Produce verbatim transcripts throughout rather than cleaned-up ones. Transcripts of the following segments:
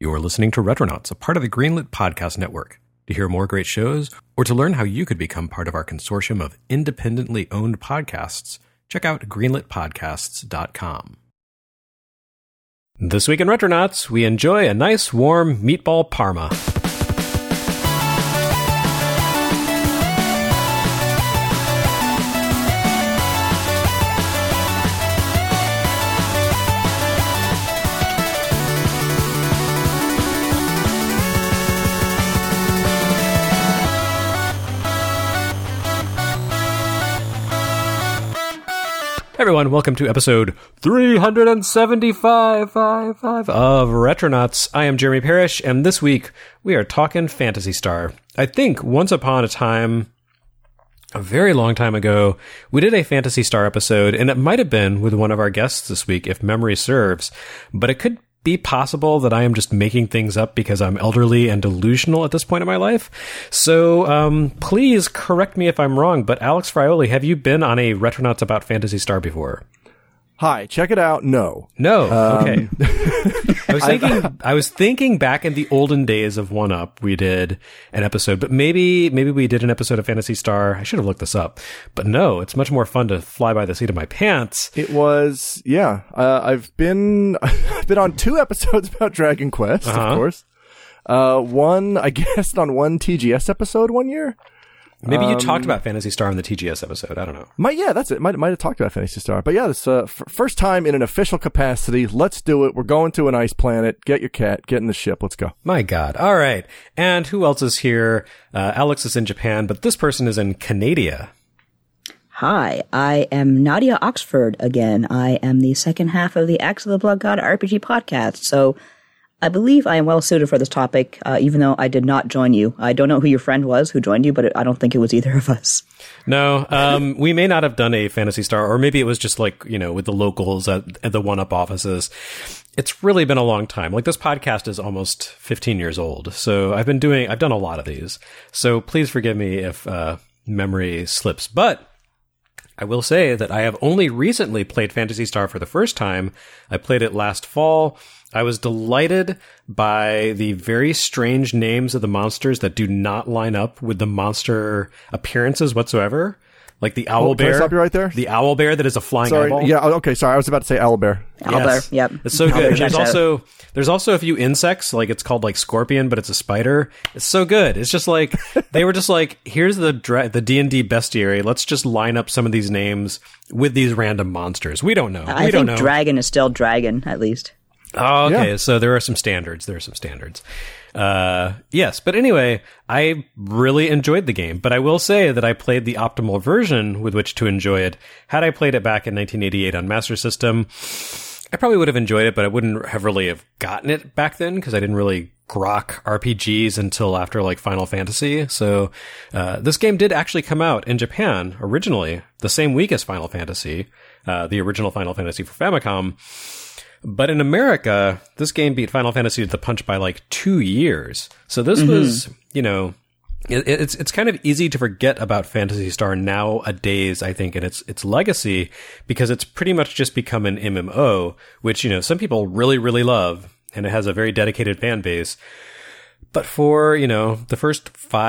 You're listening to Retronauts, a part of the Greenlit Podcast Network. To hear more great shows, or to learn how you could become part of our consortium of independently owned podcasts, check out greenlit podcasts dot com. This week in Retronauts, we enjoy a nice warm meatball parma. Everyone, welcome to episode three seventy-five five, five of Retronauts. I am Jeremy Parrish, and this week we are talking Phantasy Star. I think once upon a time, a very long time ago, we did a Phantasy Star episode, and it might have been with one of our guests this week, if memory serves, but it could be possible that I am just making things up because I'm elderly and delusional at this point in my life. So um, please correct me if I'm wrong, but Alex Frioli, have you been on a Retronauts About Phantasy Star before? Hi, check it out. No. No. Um, okay. I was thinking I was thinking back in the olden days of one up, we did an episode, but maybe maybe we did an episode of Phantasy Star. I should have looked this up. But no, it's much more fun to fly by the seat of my pants. It was, yeah. Uh, I've been I've been on two episodes about Dragon Quest, uh-huh. of course. Uh, one, I guessed on one T G S episode one year. Maybe you um, talked about Phantasy Star in the T G S episode. I don't know. Might, yeah, that's it. Might, might have talked about Phantasy Star. But yeah, this uh, f- first time in an official capacity. Let's do it. We're going to an ice planet. Get your cat. Get in the ship. Let's go. My God. All right. And who else is here? Uh, Alex is in Japan, but this person is in Canada. Hi, I am Nadia Oxford again. I am the second half of the Axe of the Blood God R P G podcast. So I believe I am well suited for this topic, uh, even though I did not join you. I don't know who your friend was who joined you, but it, I don't think it was either of us. No, um, we may not have done a Phantasy Star, or maybe it was just like, you know, with the locals at, at the one-up offices. It's really been a long time. Like, this podcast is almost fifteen years old. So I've been doing, I've done a lot of these. So please forgive me if uh, memory slips. But I will say that I have only recently played Phantasy Star for the first time. I played it last fall. I was delighted by the very strange names of the monsters that do not line up with the monster appearances whatsoever. Like the owl oh, bear. Can I stop you right there? The owl bear that is a flying sorry. eyeball. Yeah, okay, sorry. I was about to say owlbear. Owlbear, Yes. yep. It's so good. And there's also there's also a few insects, like it's called like scorpion, but it's a spider. It's so good. It's just like they were just like, here's the dra- the D and D bestiary. Let's just line up some of these names with these random monsters. We don't know. I we think don't know. dragon is still dragon, at least. Oh, okay. Yeah. So there are some standards. There are some standards. Uh, yes. But anyway, I really enjoyed the game, but I will say that I played the optimal version with which to enjoy it. Had I played it back in nineteen eighty-eight on Master System, I probably would have enjoyed it, but I wouldn't have really have gotten it back then because I didn't really grok R P Gs until after like Final Fantasy. So, uh, this game did actually come out in Japan originally the same week as Final Fantasy, uh, the original Final Fantasy for Famicom. But in America, this game beat Final Fantasy to the punch by like two years. So this mm-hmm. was, you know, it, it's it's kind of easy to forget about Phantasy Star nowadays, I think, and its its legacy, because it's pretty much just become an M M O, which, you know, some people really, really love, and it has a very dedicated fan base. But for, you know, the first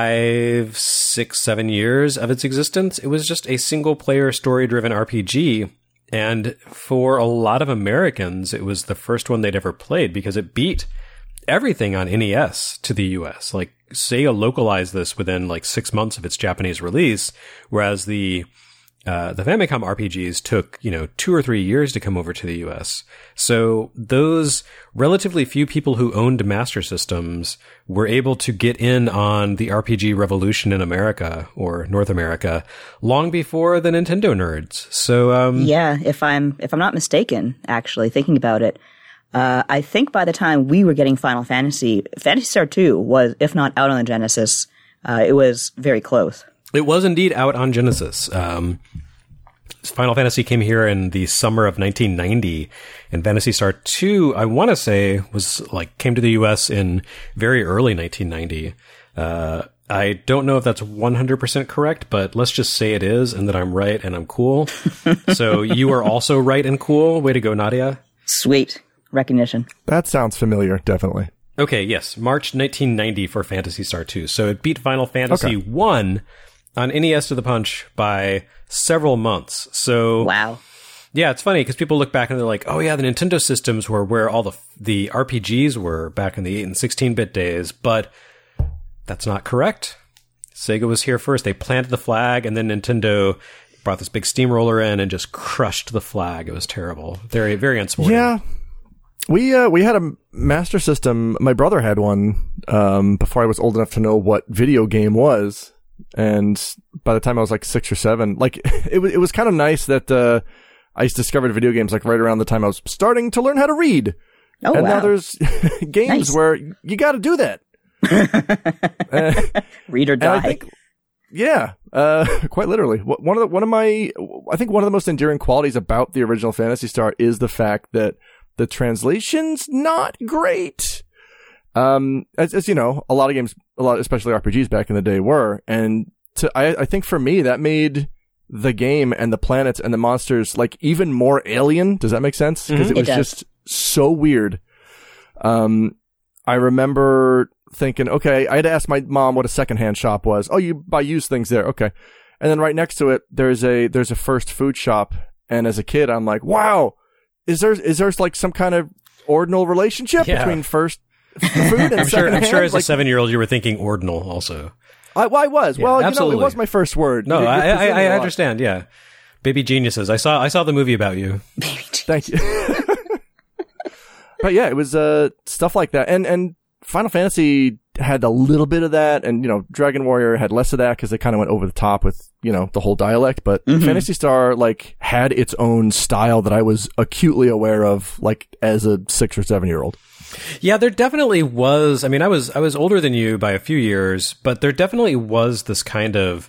five, six, seven years of its existence, it was just a single-player, story-driven R P G. And for a lot of Americans, it was the first one they'd ever played because it beat everything on N E S to the U S. Like, Sega localized this within like six months of its Japanese release, whereas the uh, the Famicom R P Gs took, you know, two or three years to come over to the U S. So those relatively few people who owned Master Systems were able to get in on the R P G revolution in America, or North America, long before the Nintendo nerds. So, um, yeah, if I'm, if I'm not mistaken, actually, thinking about it, uh, I think by the time we were getting Final Fantasy, Phantasy Star two was, if not out on the Genesis, uh, it was very close. It was indeed out on Genesis. Um, Final Fantasy came here in the summer of nineteen ninety, and Phantasy Star two, I want to say, was like came to the U S in very early nineteen ninety. Uh, I don't know if that's one hundred percent correct, but let's just say it is, and that I'm right and I'm cool. So you are also right and cool. Way to go, Nadia. Sweet recognition. That sounds familiar, definitely. Okay, yes, March nineteen ninety for Phantasy Star two. So it beat Final Fantasy Okay. one on N E S to the Punch by several months. So Wow. yeah, it's funny because people look back and they're like, "Oh yeah, the Nintendo systems were where all the the R P Gs were back in the eight and sixteen bit days," but that's not correct. Sega was here first. They planted the flag, and then Nintendo brought this big steamroller in and just crushed the flag. It was terrible. Very, very unsporting. Yeah. We uh, we had a Master System. My brother had one um, before I was old enough to know what video game was, and by the time I was like six or seven, like it was it was kind of nice that uh, I discovered video games like right around the time I was starting to learn how to read. Oh, and wow. now there's games Nice. where you got to do that. uh, Read or and I die. think, yeah, uh, quite literally. Wh- One of the one of my, I think one of the most enduring qualities about the original Phantasy Star is the fact that the translation's not great. Um, as, as you know, a lot of games, a lot, especially R P Gs back in the day, were, and to, I, I think for me that made the game and the planets and the monsters like even more alien. Does that make sense? Because Mhm. it was It does. just so weird. Um, I remember thinking, okay, I had to ask my mom what a secondhand shop was. Oh, you buy used things there. Okay. And then right next to it, there's a, there's a first food shop. And as a kid, I'm like, wow, is there, is there like some kind of ordinal relationship Yeah. between first food and I'm sure. I'm secondhand? sure as a Like, seven-year-old, you were thinking ordinal also. I, well, I was. Yeah, well, you absolutely. know, it was my first word. No, You're- I, you're I, presuming I a lot. understand. Yeah, Baby Geniuses. I saw. I saw the movie about you. Thank you. But yeah, it was uh stuff like that, and and Final Fantasy had a little bit of that, and you know, Dragon Warrior had less of that because they kind of went over the top with you know the whole dialect. But Mhm. Phantasy Star like had its own style that I was acutely aware of, like as a six or seven year old. Yeah, there definitely was. I mean, I was I was older than you by a few years, but there definitely was this kind of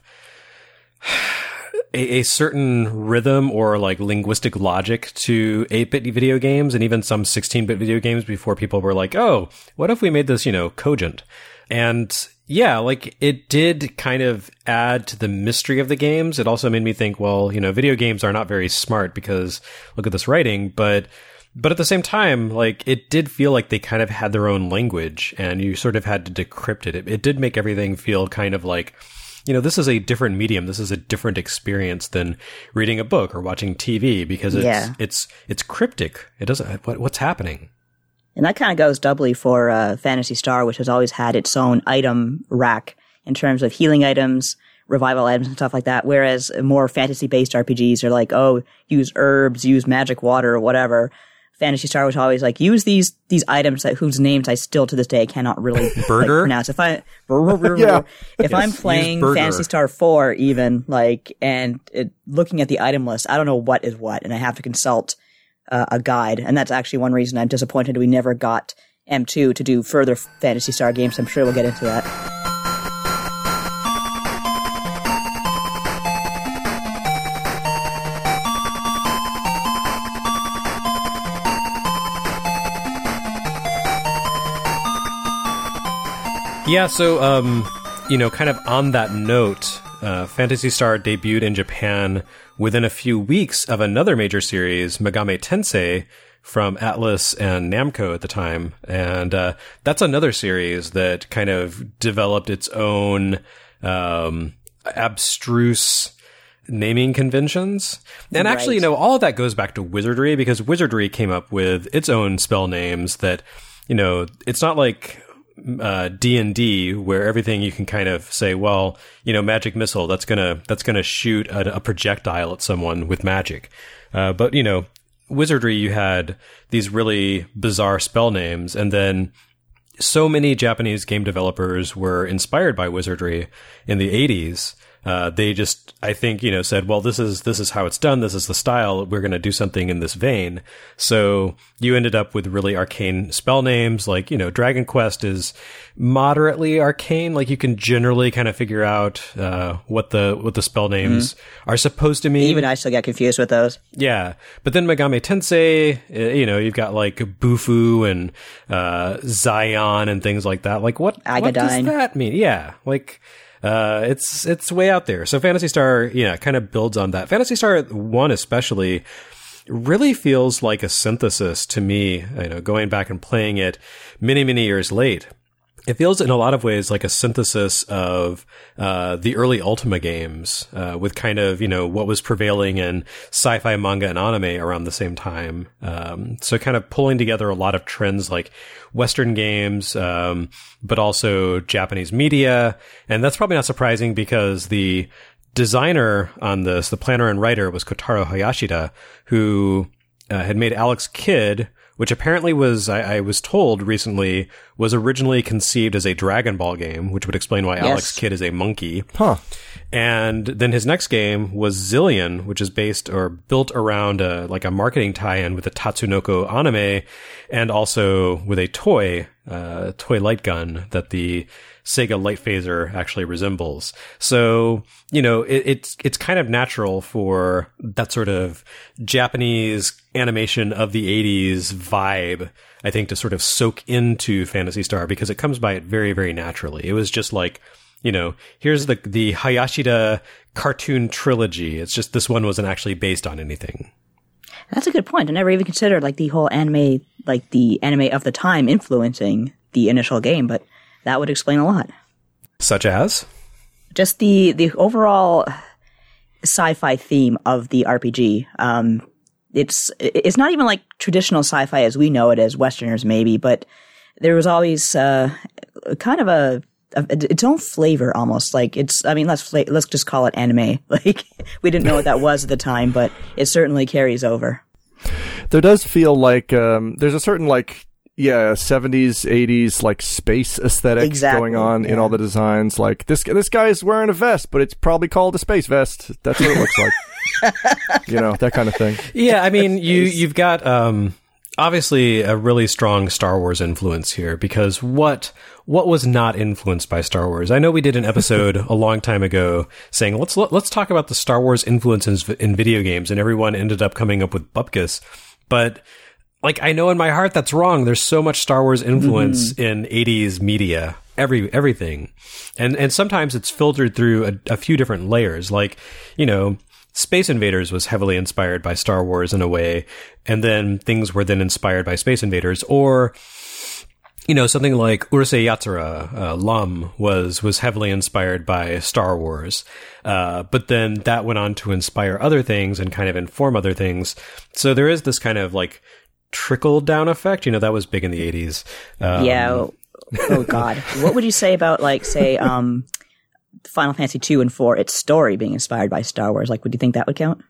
a, a certain rhythm or like linguistic logic to eight-bit video games and even some sixteen-bit video games before people were like, "Oh, what if we made this, you know, cogent?" And yeah, like it did kind of add to the mystery of the games. It also made me think, well, you know, video games are not very smart because look at this writing, but But at the same time, like, it did feel like they kind of had their own language and you sort of had to decrypt it. It, it did make everything feel kind of like, you know, this is a different medium. This is a different experience than reading a book or watching T V because it's, Yeah. it's, it's cryptic. It doesn't, what, what's happening? And that kind of goes doubly for uh, Phantasy Star, which has always had its own item rack in terms of healing items, revival items, and stuff like that. Whereas more fantasy-based R P Gs are like, oh, use herbs, use magic water, or whatever. Phantasy Star was always like, use these these items that whose names I still to this day cannot really like, Burger? pronounce. If I Yeah. if I'm Yes, playing use burger. Phantasy Star four, even like, and it, looking at the item list, I don't know what is what, and I have to consult uh, a guide. And that's actually one reason I'm disappointed we never got M two to do further Phantasy Star games. I'm sure we'll get into that. Yeah, so, um, you know, kind of on that note, uh, Phantasy Star debuted in Japan within a few weeks of another major series, Megami Tensei, from Atlas and Namco at the time. And uh, that's another series that kind of developed its own um, abstruse naming conventions. And actually, you Right. know, all of that goes back to Wizardry, because Wizardry came up with its own spell names that, you know, it's not like uh, D and D where everything you can kind of say, well, you know, magic missile, that's gonna, that's gonna shoot a, a projectile at someone with magic. Uh, but, you know, Wizardry, you had these really bizarre spell names, and then so many Japanese game developers were inspired by Wizardry in the eighties. Uh, they just, I think, you know, said, well, this is, this is how it's done. This is the style. We're going to do something in this vein. So you ended up with really arcane spell names. Like, you know, Dragon Quest is moderately arcane. Like you can generally kind of figure out, uh, what the, what the spell names mm-hmm. are supposed to mean. Even I still get confused with those. Yeah. But then Megami Tensei, uh, you know, you've got like Bufu and, uh, Zion and things like that. Like what, what does Agadine. that mean? Yeah. Like, Uh, it's, it's way out there. So Phantasy Star, yeah, kind of builds on that. Phantasy Star one especially really feels like a synthesis to me, you know, going back and playing it many, many years late. It feels in a lot of ways like a synthesis of uh the early Ultima games, uh with kind of, you know, what was prevailing in sci-fi manga and anime around the same time. Um so kind of pulling together a lot of trends like Western games, um but also Japanese media. And that's probably not surprising because the designer on this, the planner and writer, was Kotaro Hayashida, who uh, had made Alex Kidd, which apparently was, I, I was told recently, was originally conceived as a Dragon Ball game, which would explain why Yes. Alex Kidd is a monkey. Huh. And then his next game was Zillion, which is based or built around a, like a marketing tie-in with the Tatsunoko anime, and also with a toy, uh, toy light gun that the Sega Light Phaser actually resembles. So, you know, it, it's it's kind of natural for that sort of Japanese animation of the eighties vibe, I think, to sort of soak into Phantasy Star because it comes by it very, very naturally. It was just like, you know, here's the the Hayashida cartoon trilogy. It's just this one wasn't actually based on anything. That's a good point. I never even considered like the whole anime, like the anime of the time influencing the initial game, but that would explain a lot. Such as? Just the, the overall sci-fi theme of the R P G. Um, it's, it's not even like traditional sci-fi as we know it as Westerners maybe, but there was always, uh, kind of a, a, its own flavor almost. Like it's, I mean, let's, fla- let's just call it anime. Like we didn't know what that was at the time, but it certainly carries over. There does feel like, um, there's a certain like, yeah, seventies, eighties, like space aesthetic Exactly, going on yeah. in all the designs. Like this, this guy's wearing a vest, but it's probably called a space vest. That's what it looks like. You know, that kind of thing. Yeah, I mean, you, you've got, um, obviously a really strong Star Wars influence here because what, what was not influenced by Star Wars? I know we did an episode a long time ago saying, let's, let's talk about the Star Wars influences in video games, and everyone ended up coming up with Bupkis. But, like, I know in my heart that's wrong. There's so much Star Wars influence mm-hmm. in eighties media, every everything. And and sometimes it's filtered through a, a few different layers. Like, you know, Space Invaders was heavily inspired by Star Wars in a way, and then things were then inspired by Space Invaders. Or, you know, something like Urusei Yatsura, uh, Lum, was, was heavily inspired by Star Wars. Uh, but then that went on to inspire other things and kind of inform other things. So there is this kind of, like, trickle down effect. You know, that was big in the eighties. Um, yeah. Oh, oh God. What would you say about, like, say, um, Final Fantasy two and four, its story being inspired by Star Wars? Like, would you think that would count?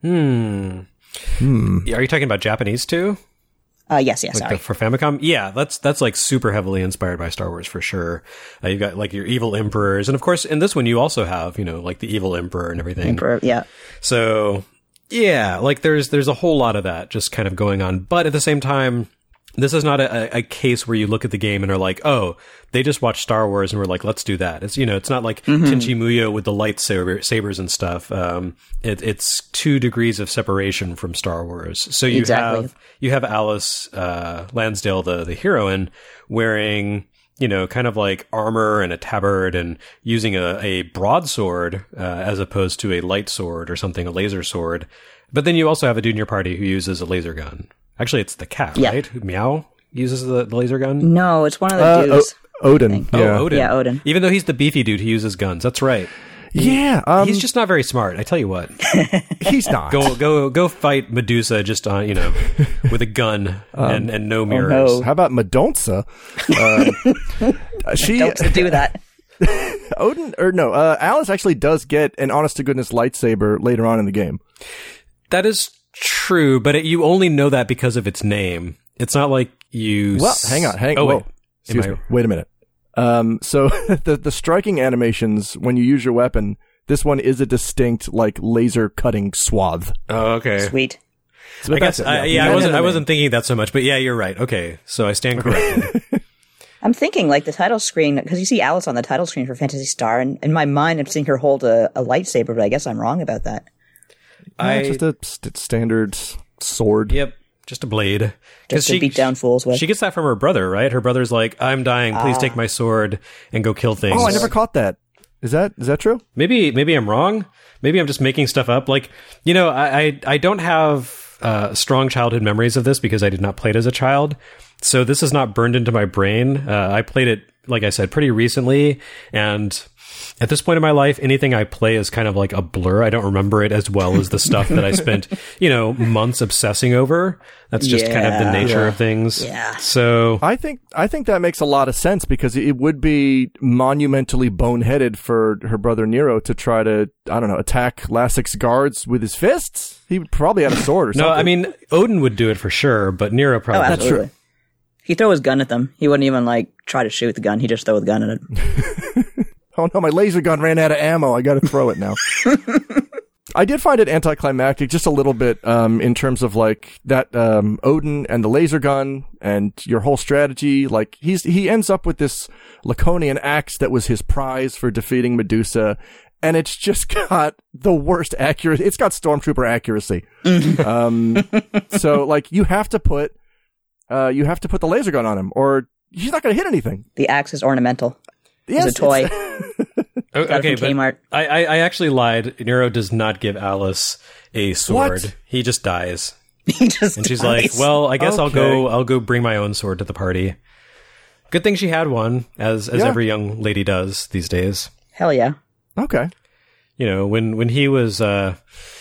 Hmm. Hmm. Are you talking about Japanese too? Uh, yes, yes, like sorry. The, for Famicom? Yeah, that's, that's like super heavily inspired by Star Wars for sure. Uh, you've got like your evil emperors. And of course, in this one, you also have, you know, like the evil emperor and everything. Emperor, yeah. So, yeah, like there's, there's a whole lot of that just kind of going on. But at the same time, this is not a, a case where you look at the game and are like, oh, they just watched Star Wars and we're like, let's do that. It's, you know, it's not like mm-hmm. Tenchi Muyo with the lightsaber sabers and stuff. Um, it, it's two degrees of separation from Star Wars. So you exactly. have, you have Alice, uh, Lansdale, the, the heroine, wearing, you know, kind of like armor and a tabard and using a, a broadsword, uh, as opposed to a light sword or something, a laser sword. But then you also have a dude in your party who uses a laser gun. Actually, it's the cat, yeah. right? Who Meow uses the, the laser gun? No, it's one of the Uh, dudes. o- Odin. Yeah. Oh, Odin. Yeah, Odin. Even though he's the beefy dude, he uses guns. That's right. Yeah. Um, He's just not very smart. I tell you what. he's not. Go, go, go fight Medusa just on, you know, with a gun um, and, and no mirrors. Oh no. How about Madonsa? Uh, she Don't do that. Odin, or no, uh, Alice actually does get an honest to goodness lightsaber later on in the game. That is true, but it, you only know that because of its name. It's not like you. Well, s- hang on, hang Oh whoa. wait, Excuse Am me. I- Wait a minute. Um, so the the striking animations when you use your weapon, this one is a distinct like laser cutting swath. Oh, okay. Sweet. So I guess. that's it, I, yeah, I wasn't. I wasn't thinking that so much, but yeah, you're right. Okay, so I stand corrected. I'm thinking like the title screen, because you see Alice on the title screen for Phantasy Star, and in my mind I'm seeing her hold a, a lightsaber, but I guess I'm wrong about that. I, I it's just a st- standard sword. Yep, just a blade. Just to beat down fools with. She gets that from her brother, right? Her brother's like, "I'm dying. Please take my sword and go kill things." Oh, I never caught that. Is that is that true? Maybe maybe I'm wrong. Maybe I'm just making stuff up. Like, you know, I I, I don't have uh, strong childhood memories of this because I did not play it as a child. So this is not burned into my brain. Uh, I played it, like I said, pretty recently. And at this point in my life, anything I play is kind of like a blur. I don't remember it as well as the stuff that I spent, you know, months obsessing over. That's just Yeah. kind of the nature Yeah. of things. Yeah. So I think I think that makes a lot of sense because it would be monumentally boneheaded for her brother Nero to try to, I don't know, attack Lassek's guards with his fists. He would probably have a sword or no, something. I mean, Odin would do it for sure, but Nero Oh, probably. That's absolutely. He'd throw his gun at them. He wouldn't even like try to shoot the gun. He'd just throw the gun at it. Oh no, my laser gun ran out of ammo. I got to throw it now. I did find it anticlimactic just a little bit um, in terms of like that um, Odin and the laser gun and your whole strategy. Like he's he ends up with this Laconian axe that was his prize for defeating Medusa, and it's just got the worst accuracy. It's got stormtrooper accuracy. um, so like you have to put uh, you have to put the laser gun on him, or he's not going to hit anything. The axe is ornamental. Yes, It's a toy. O- Got it okay, from but Kmart. I, I, I actually lied. Nero does not give Alice a sword. What? He just dies. He just And she's dies. like, "Well, I guess I'll Okay. go. I'll go bring my own sword to the party." Good thing she had one, as as Yeah. every young lady does these days. Hell yeah. Okay. You know, when when he was uh,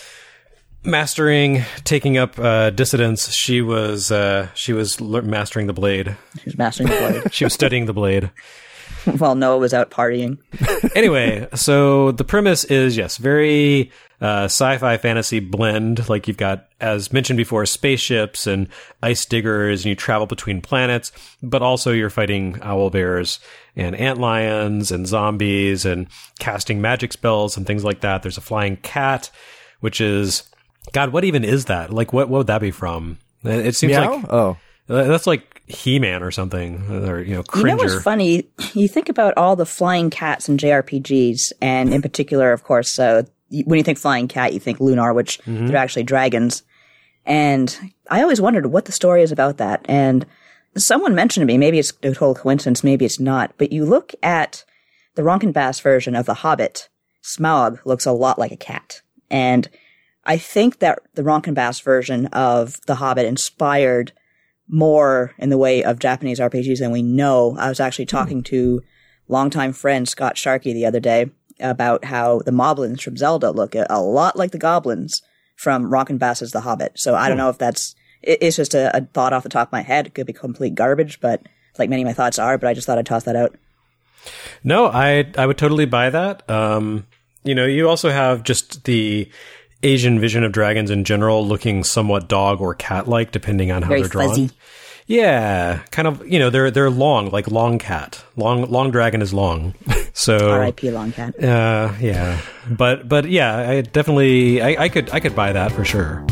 mastering, taking up uh, dissidence, she was uh, she was lear- mastering the blade. He's mastering the blade. She was studying the blade. While Noah was out partying. Anyway, so the premise is, yes, very uh, sci-fi fantasy blend. Like you've got, as mentioned before, spaceships and ice diggers, and you travel between planets, but also you're fighting owl bears and antlions and zombies and casting magic spells and things like that. There's a flying cat, which is, God, what even is that? Like, what, what would that be from? It seems Meow? like Oh. that's like He-Man or something, or, you know, Cringer. You know what's funny? You think about all the flying cats in J R P Gs, and in particular, of course, uh, y- when you think flying cat, you think Lunar, which they're actually dragons. And I always wondered what the story is about that. And someone mentioned to me, maybe it's a total coincidence, maybe it's not, but you look at the Ronkenbass version of The Hobbit, Smaug looks a lot like a cat. And I think that the Ronkenbass version of The Hobbit inspired more in the way of Japanese R P Gs than we know. I was actually talking to longtime friend Scott Sharkey the other day about how the moblins from Zelda look a, a lot like the goblins from Ronkenbass's The Hobbit. So I don't know if that's, it, it's just a, a thought off the top of my head. It could be complete garbage, but like many of my thoughts are, but I just thought I'd toss that out. No, I I would totally buy that. Um, you know, you also have just the Asian vision of dragons in general looking somewhat dog or cat-like, depending on how Very they're drawn. fuzzy. Yeah, kind of. You know, they're they're long, like long cat. Long long dragon is long. So R I P Longcat. Uh, yeah, but but yeah, I definitely I, I could I could buy that for sure.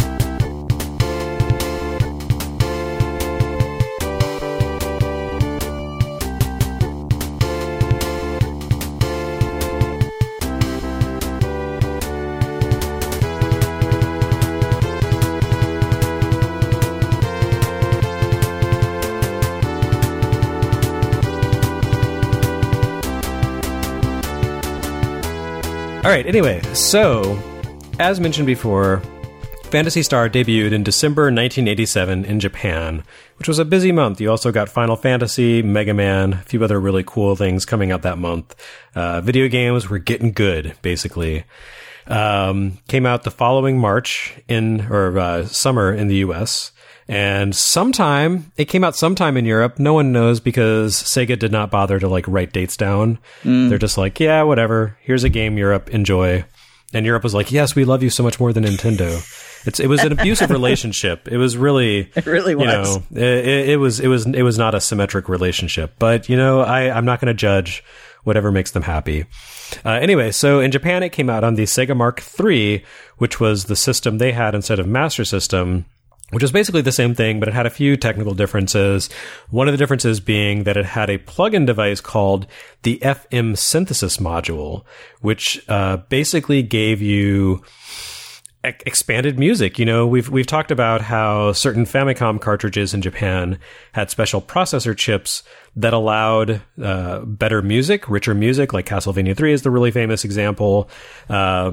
All right, anyway, so, as mentioned before, Phantasy Star debuted in December nineteen eighty-seven in Japan, which was a busy month. You also got Final Fantasy, Mega Man, a few other really cool things coming out that month. Uh, video games were getting good, basically. Um, came out the following March in, or uh, summer in the U S, and sometime, it came out sometime in Europe. No one knows because Sega did not bother to like write dates down. Mm. They're just like, yeah, whatever. Here's a game, Europe, enjoy. And Europe was like, yes, we love you so much more than Nintendo. It's it was an abusive relationship. It was really, It really was. you know, it, it, it was it was it was not a symmetric relationship. But you know, I I'm not going to judge whatever makes them happy. Uh, anyway, so in Japan, it came out on the Sega Mark three, which was the system they had instead of Master System, which was basically the same thing, but it had a few technical differences. One of the differences being that it had a plug-in device called the F M Synthesis Module, which uh, basically gave you e- expanded music. You know, we've we've talked about how certain Famicom cartridges in Japan had special processor chips that allowed uh, better music, richer music, like Castlevania three is the really famous example. Um,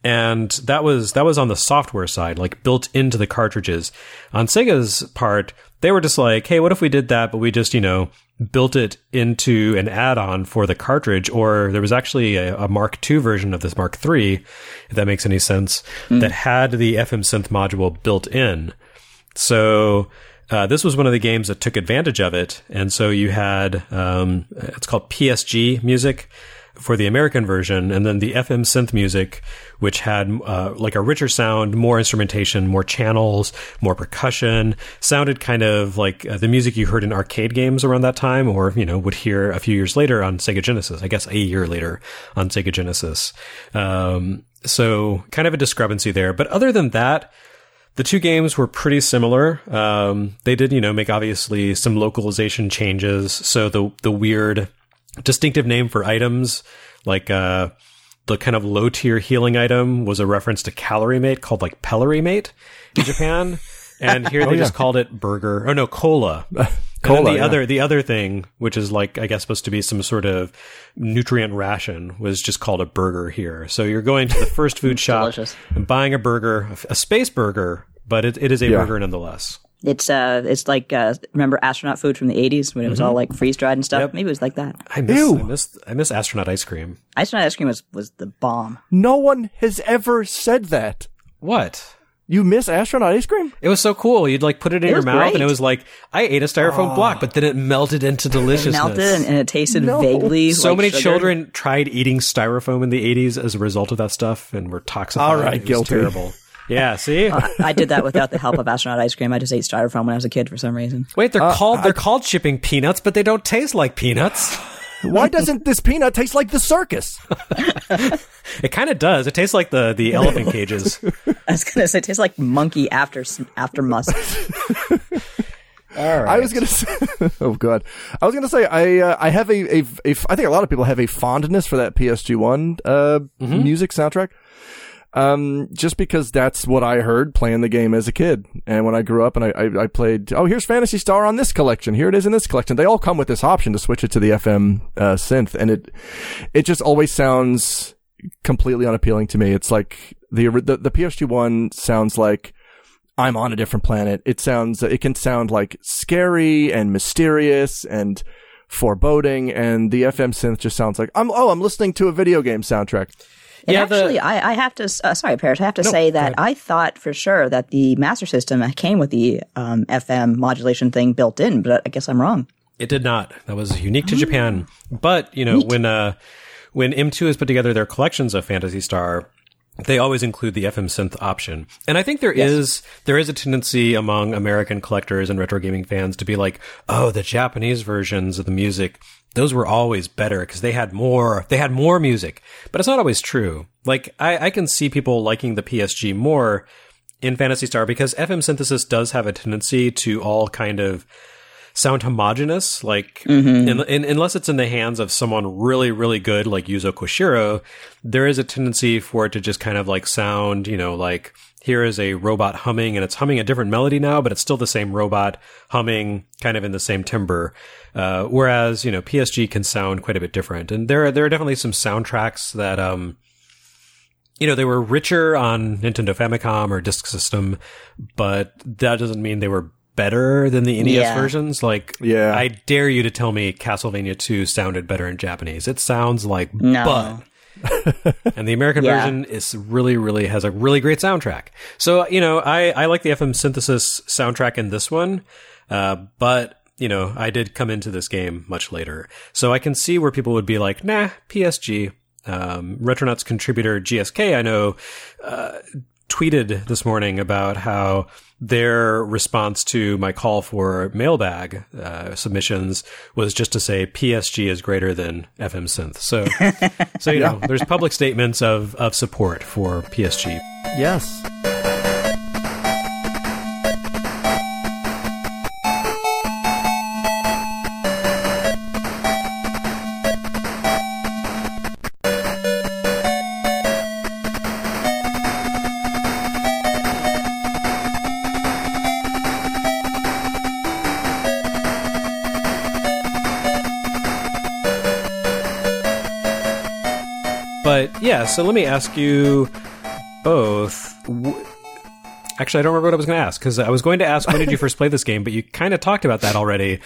And that was that was on the software side, like built into the cartridges. On Sega's part, they were just like, hey, what if we did that, but we just, you know, built it into an add-on for the cartridge? Or there was actually a, a Mark two version of this Mark three, if that makes any sense, mm. that had the F M Synth module built in. So uh, this was one of the games that took advantage of it. And so you had, um, it's called P S G music for the American version, and then the F M Synth music, which had uh, like a richer sound, more instrumentation, more channels, more percussion, sounded kind of like uh, the music you heard in arcade games around that time, or, you know, would hear a few years later on Sega Genesis, I guess a year later on Sega Genesis. Um, so kind of a discrepancy there. But other than that, the two games were pretty similar. Um, they did, you know, make obviously some localization changes. So the the weird distinctive name for items, like uh, the kind of low-tier healing item was a reference to Calorie Mate called like Pellery Mate in Japan. And here they oh, yeah. just called it burger. Oh, no, cola. Cola, and the yeah. other the other thing, which is like, I guess, supposed to be some sort of nutrient ration, was just called a burger here. So you're going to the first food shop and buying a burger, a space burger, but it, it is a yeah. burger nonetheless. It's uh, it's like uh, remember astronaut food from the eighties when it was mm-hmm. all like freeze dried and stuff. Yep. Maybe it was like that. I miss, Ew. I miss I miss astronaut ice cream. Astronaut ice cream was, was the bomb. No one has ever said that. What? You miss astronaut ice cream? It was so cool. You'd like put it in it your mouth, great. and it was like, I ate a styrofoam oh. block, but then it melted into deliciousness. It melted, and, and it tasted no. vaguely. So like many sugar. children tried eating styrofoam in the eighties as a result of that stuff, and were toxified. All right, it was guilty. Terrible. Yeah, see? uh, I did that without the help of astronaut ice cream. I just ate styrofoam when I was a kid for some reason. Wait, they're uh, called I, they're called shipping peanuts, but they don't taste like peanuts. Why doesn't this peanut taste like the circus? It kind of does. It tastes like the, the elephant cages. I was going to say, it tastes like monkey after after musk. All right. I was gonna say, oh god, I was gonna say I uh, I have a, a, a I think a lot of people have a fondness for that P S G one uh, mm-hmm. music soundtrack. Um, just because that's what I heard playing the game as a kid. And when I grew up and I, I, I played, oh, here's Phantasy Star on this collection. Here it is in this collection. They all come with this option to switch it to the F M, uh, synth. And it, it just always sounds completely unappealing to me. It's like the, the, the P S G one sounds like I'm on a different planet. It sounds, it can sound like scary and mysterious and foreboding. And the F M synth just sounds like, I'm, oh, I'm listening to a video game soundtrack. And yeah, actually, the, I, I have to, uh, sorry, Parrish, I have to no, say that I thought for sure that the Master System came with the um, F M modulation thing built in, but I guess I'm wrong. It did not. That was unique to Japan. But, you know, Neat. when uh, when M two has put together their collections of Phantasy Star, they always include the F M synth option. And I think there yes. is there is a tendency among American collectors and retro gaming fans to be like, oh, the Japanese versions of the music, those were always better because they had more, they had more music. But it's not always true. Like, I, I can see people liking the P S G more in Phantasy Star because F M synthesis does have a tendency to all kind of sound homogenous. Like, mm-hmm. in, in, unless it's in the hands of someone really, really good like Yuzo Koshiro, there is a tendency for it to just kind of like sound, you know, like, here is a robot humming, and it's humming a different melody now, but it's still the same robot humming kind of in the same timbre. Uh, whereas, you know, P S G can sound quite a bit different. And there are, there are definitely some soundtracks that, um, you know, they were richer on Nintendo Famicom or Disk System, but that doesn't mean they were better than the N E S yeah. versions. Like, yeah. I dare you to tell me Castlevania two sounded better in Japanese. It sounds like no. butt. And the American yeah. version is really, really has a really great soundtrack. So, you know, I, I like the F M synthesis soundtrack in this one, uh, but, you know, I did come into this game much later. So I can see where people would be like, nah, P S G. Um, Retronauts contributor G S K, I know, uh, tweeted this morning about how their response to my call for mailbag uh, submissions was just to say P S G is greater than F M synth. So, so you yeah. know, there's public statements of of support for P S G. Yes. But yeah, so let me ask you, both. W- Actually, I don't remember what I was going to ask, because I was going to ask when did you first play this game, but you kind of talked about that already.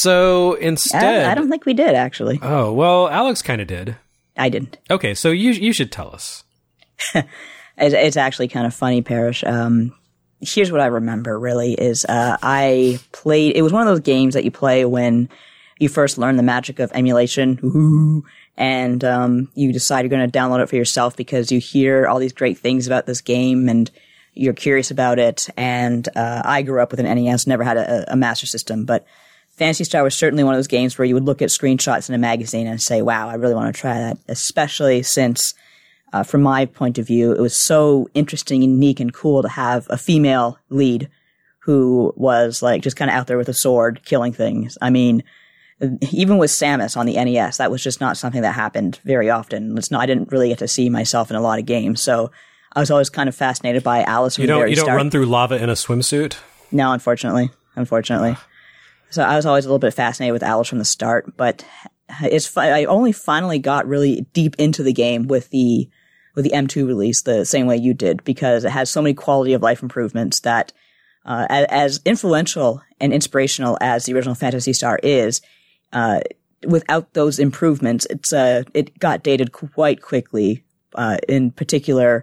So instead... I, I don't think we did, actually. Oh, well, Alex kind of did. I didn't. Okay, so you you should tell us. it's, it's actually kind of funny, Parrish. Um, here's what I remember, really, is uh, I played... It was one of those games that you play when you first learn the magic of emulation. Ooh, and um, you decide you're going to download it for yourself because you hear all these great things about this game, and you're curious about it. And uh, I grew up with an N E S, never had a, a Master System, but Phantasy Star was certainly one of those games where you would look at screenshots in a magazine and say, wow, I really want to try that, especially since, uh, from my point of view, it was so interesting and unique and cool to have a female lead who was like just kind of out there with a sword killing things. I mean, even with Samus on the N E S, that was just not something that happened very often. It's not, I didn't really get to see myself in a lot of games, so I was always kind of fascinated by Alice from you the don't, very You don't start. run through lava in a swimsuit? No, unfortunately. Unfortunately. So I was always a little bit fascinated with Alice from the start, but it's fi- I only finally got really deep into the game with the with the M two release the same way you did, because it has so many quality of life improvements that uh, as, as influential and inspirational as the original Phantasy Star is, uh, without those improvements, it's uh, it got dated quite quickly. Uh, in particular,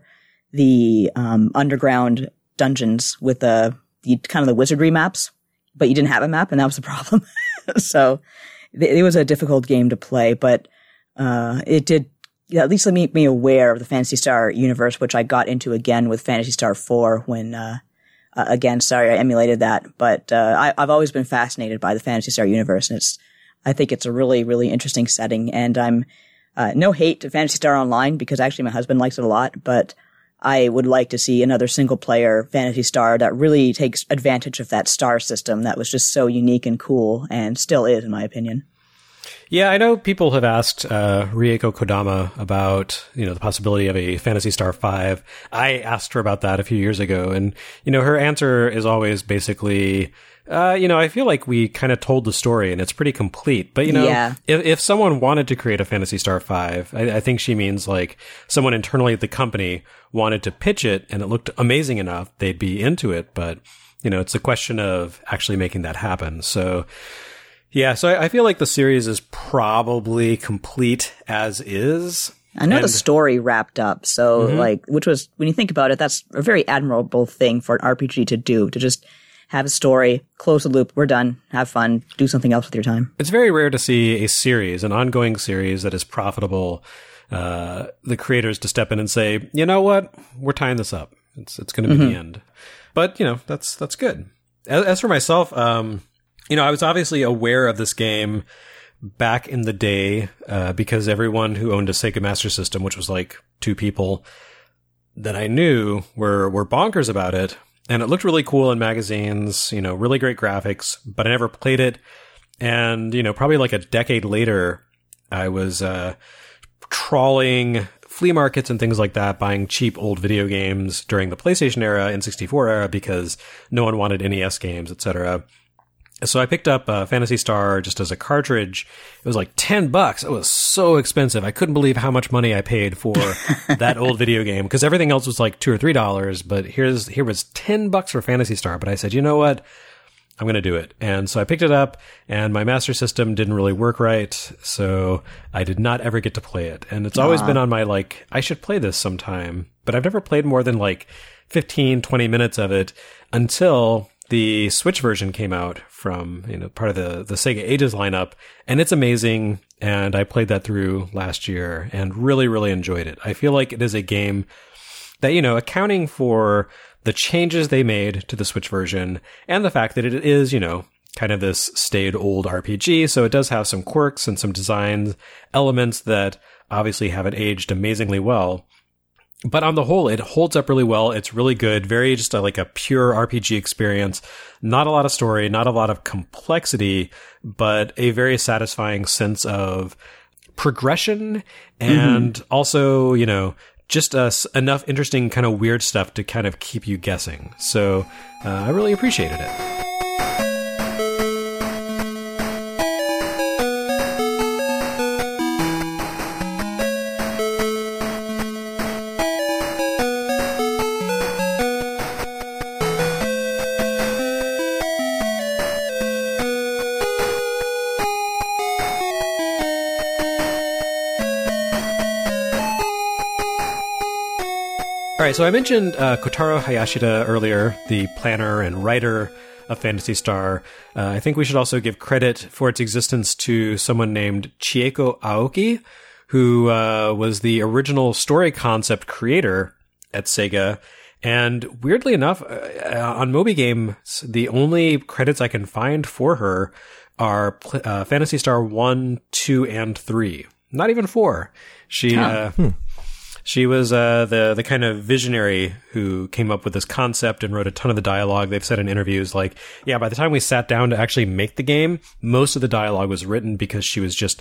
the um, underground dungeons with the, the kind of the wizardry maps, but you didn't have a map, and that was the problem. So th- it was a difficult game to play, but uh, it did at least make me aware of the Phantasy Star universe, which I got into again with Phantasy Star four when, uh, uh, again, sorry, I emulated that. But uh, I, I've always been fascinated by the Phantasy Star universe, and it's I think it's a really, really interesting setting, and I'm uh, no hate to Phantasy Star Online, because actually my husband likes it a lot, but I would like to see another single-player Phantasy Star that really takes advantage of that star system that was just so unique and cool, and still is, in my opinion. Yeah, I know people have asked uh, Rieko Kodama about, you know, the possibility of a Phantasy Star five. I asked her about that a few years ago, and, you know, her answer is always basically, uh, you know, I feel like we kind of told the story and it's pretty complete. But, you know, yeah. if, if someone wanted to create a Phantasy Star five, I, I think she means like someone internally at the company wanted to pitch it and it looked amazing enough, they'd be into it. But, you know, it's a question of actually making that happen. So, yeah, so I, I feel like the series is probably complete as is. I know and, the story wrapped up, so mm-hmm. like, which was, when you think about it, that's a very admirable thing for an R P G to do, to just have a story, close the loop, we're done, have fun, do something else with your time. It's very rare to see a series, an ongoing series that is profitable, uh, the creators to step in and say, you know what, we're tying this up. It's it's going to be mm-hmm. the end. But, you know, that's that's good. As, as for myself, um, you know, I was obviously aware of this game back in the day, uh, because everyone who owned a Sega Master System, which was like two people that I knew, were, were bonkers about it. And it looked really cool in magazines, you know, really great graphics, but I never played it. And, you know, probably like a decade later, I was, uh, trawling flea markets and things like that, buying cheap old video games during the PlayStation era, N sixty-four era, because no one wanted N E S games, et cetera. So I picked up uh, Phantasy Star just as a cartridge. It was like ten bucks. It was so expensive. I couldn't believe how much money I paid for that old video game, because everything else was like two or three dollars. But here's here was ten bucks for Phantasy Star. But I said, you know what? I'm going to do it. And so I picked it up, and my Master System didn't really work right. So I did not ever get to play it. And it's always Aww. been on my, like, I should play this sometime. But I've never played more than like fifteen, twenty minutes of it until the Switch version came out from, you know, part of the, the Sega Ages lineup, and it's amazing. And I played that through last year and really, really enjoyed it. I feel like it is a game that, you know, accounting for the changes they made to the Switch version and the fact that it is, you know, kind of this staid old R P G. So it does have some quirks and some design elements that obviously haven't aged amazingly well. But on the whole, it holds up really well. It's really good. Very just a, like a pure R P G experience. Not a lot of story, not a lot of complexity, but a very satisfying sense of progression and mm-hmm. also, you know, just uh, enough interesting kind of weird stuff to kind of keep you guessing. So uh, I really appreciated it. right, so I mentioned uh, Kotaro Hayashida earlier, the planner and writer of Phantasy Star. Uh, I think we should also give credit for its existence to someone named Chieko Aoki, who uh, was the original story concept creator at Sega. And weirdly enough, uh, on MobyGames, the only credits I can find for her are uh, Phantasy Star one, two, and three. Not even four. She... Huh. Uh, hmm. She was uh, the the kind of visionary who came up with this concept and wrote a ton of the dialogue. They've said in interviews, like, yeah, by the time we sat down to actually make the game, most of the dialogue was written because she was just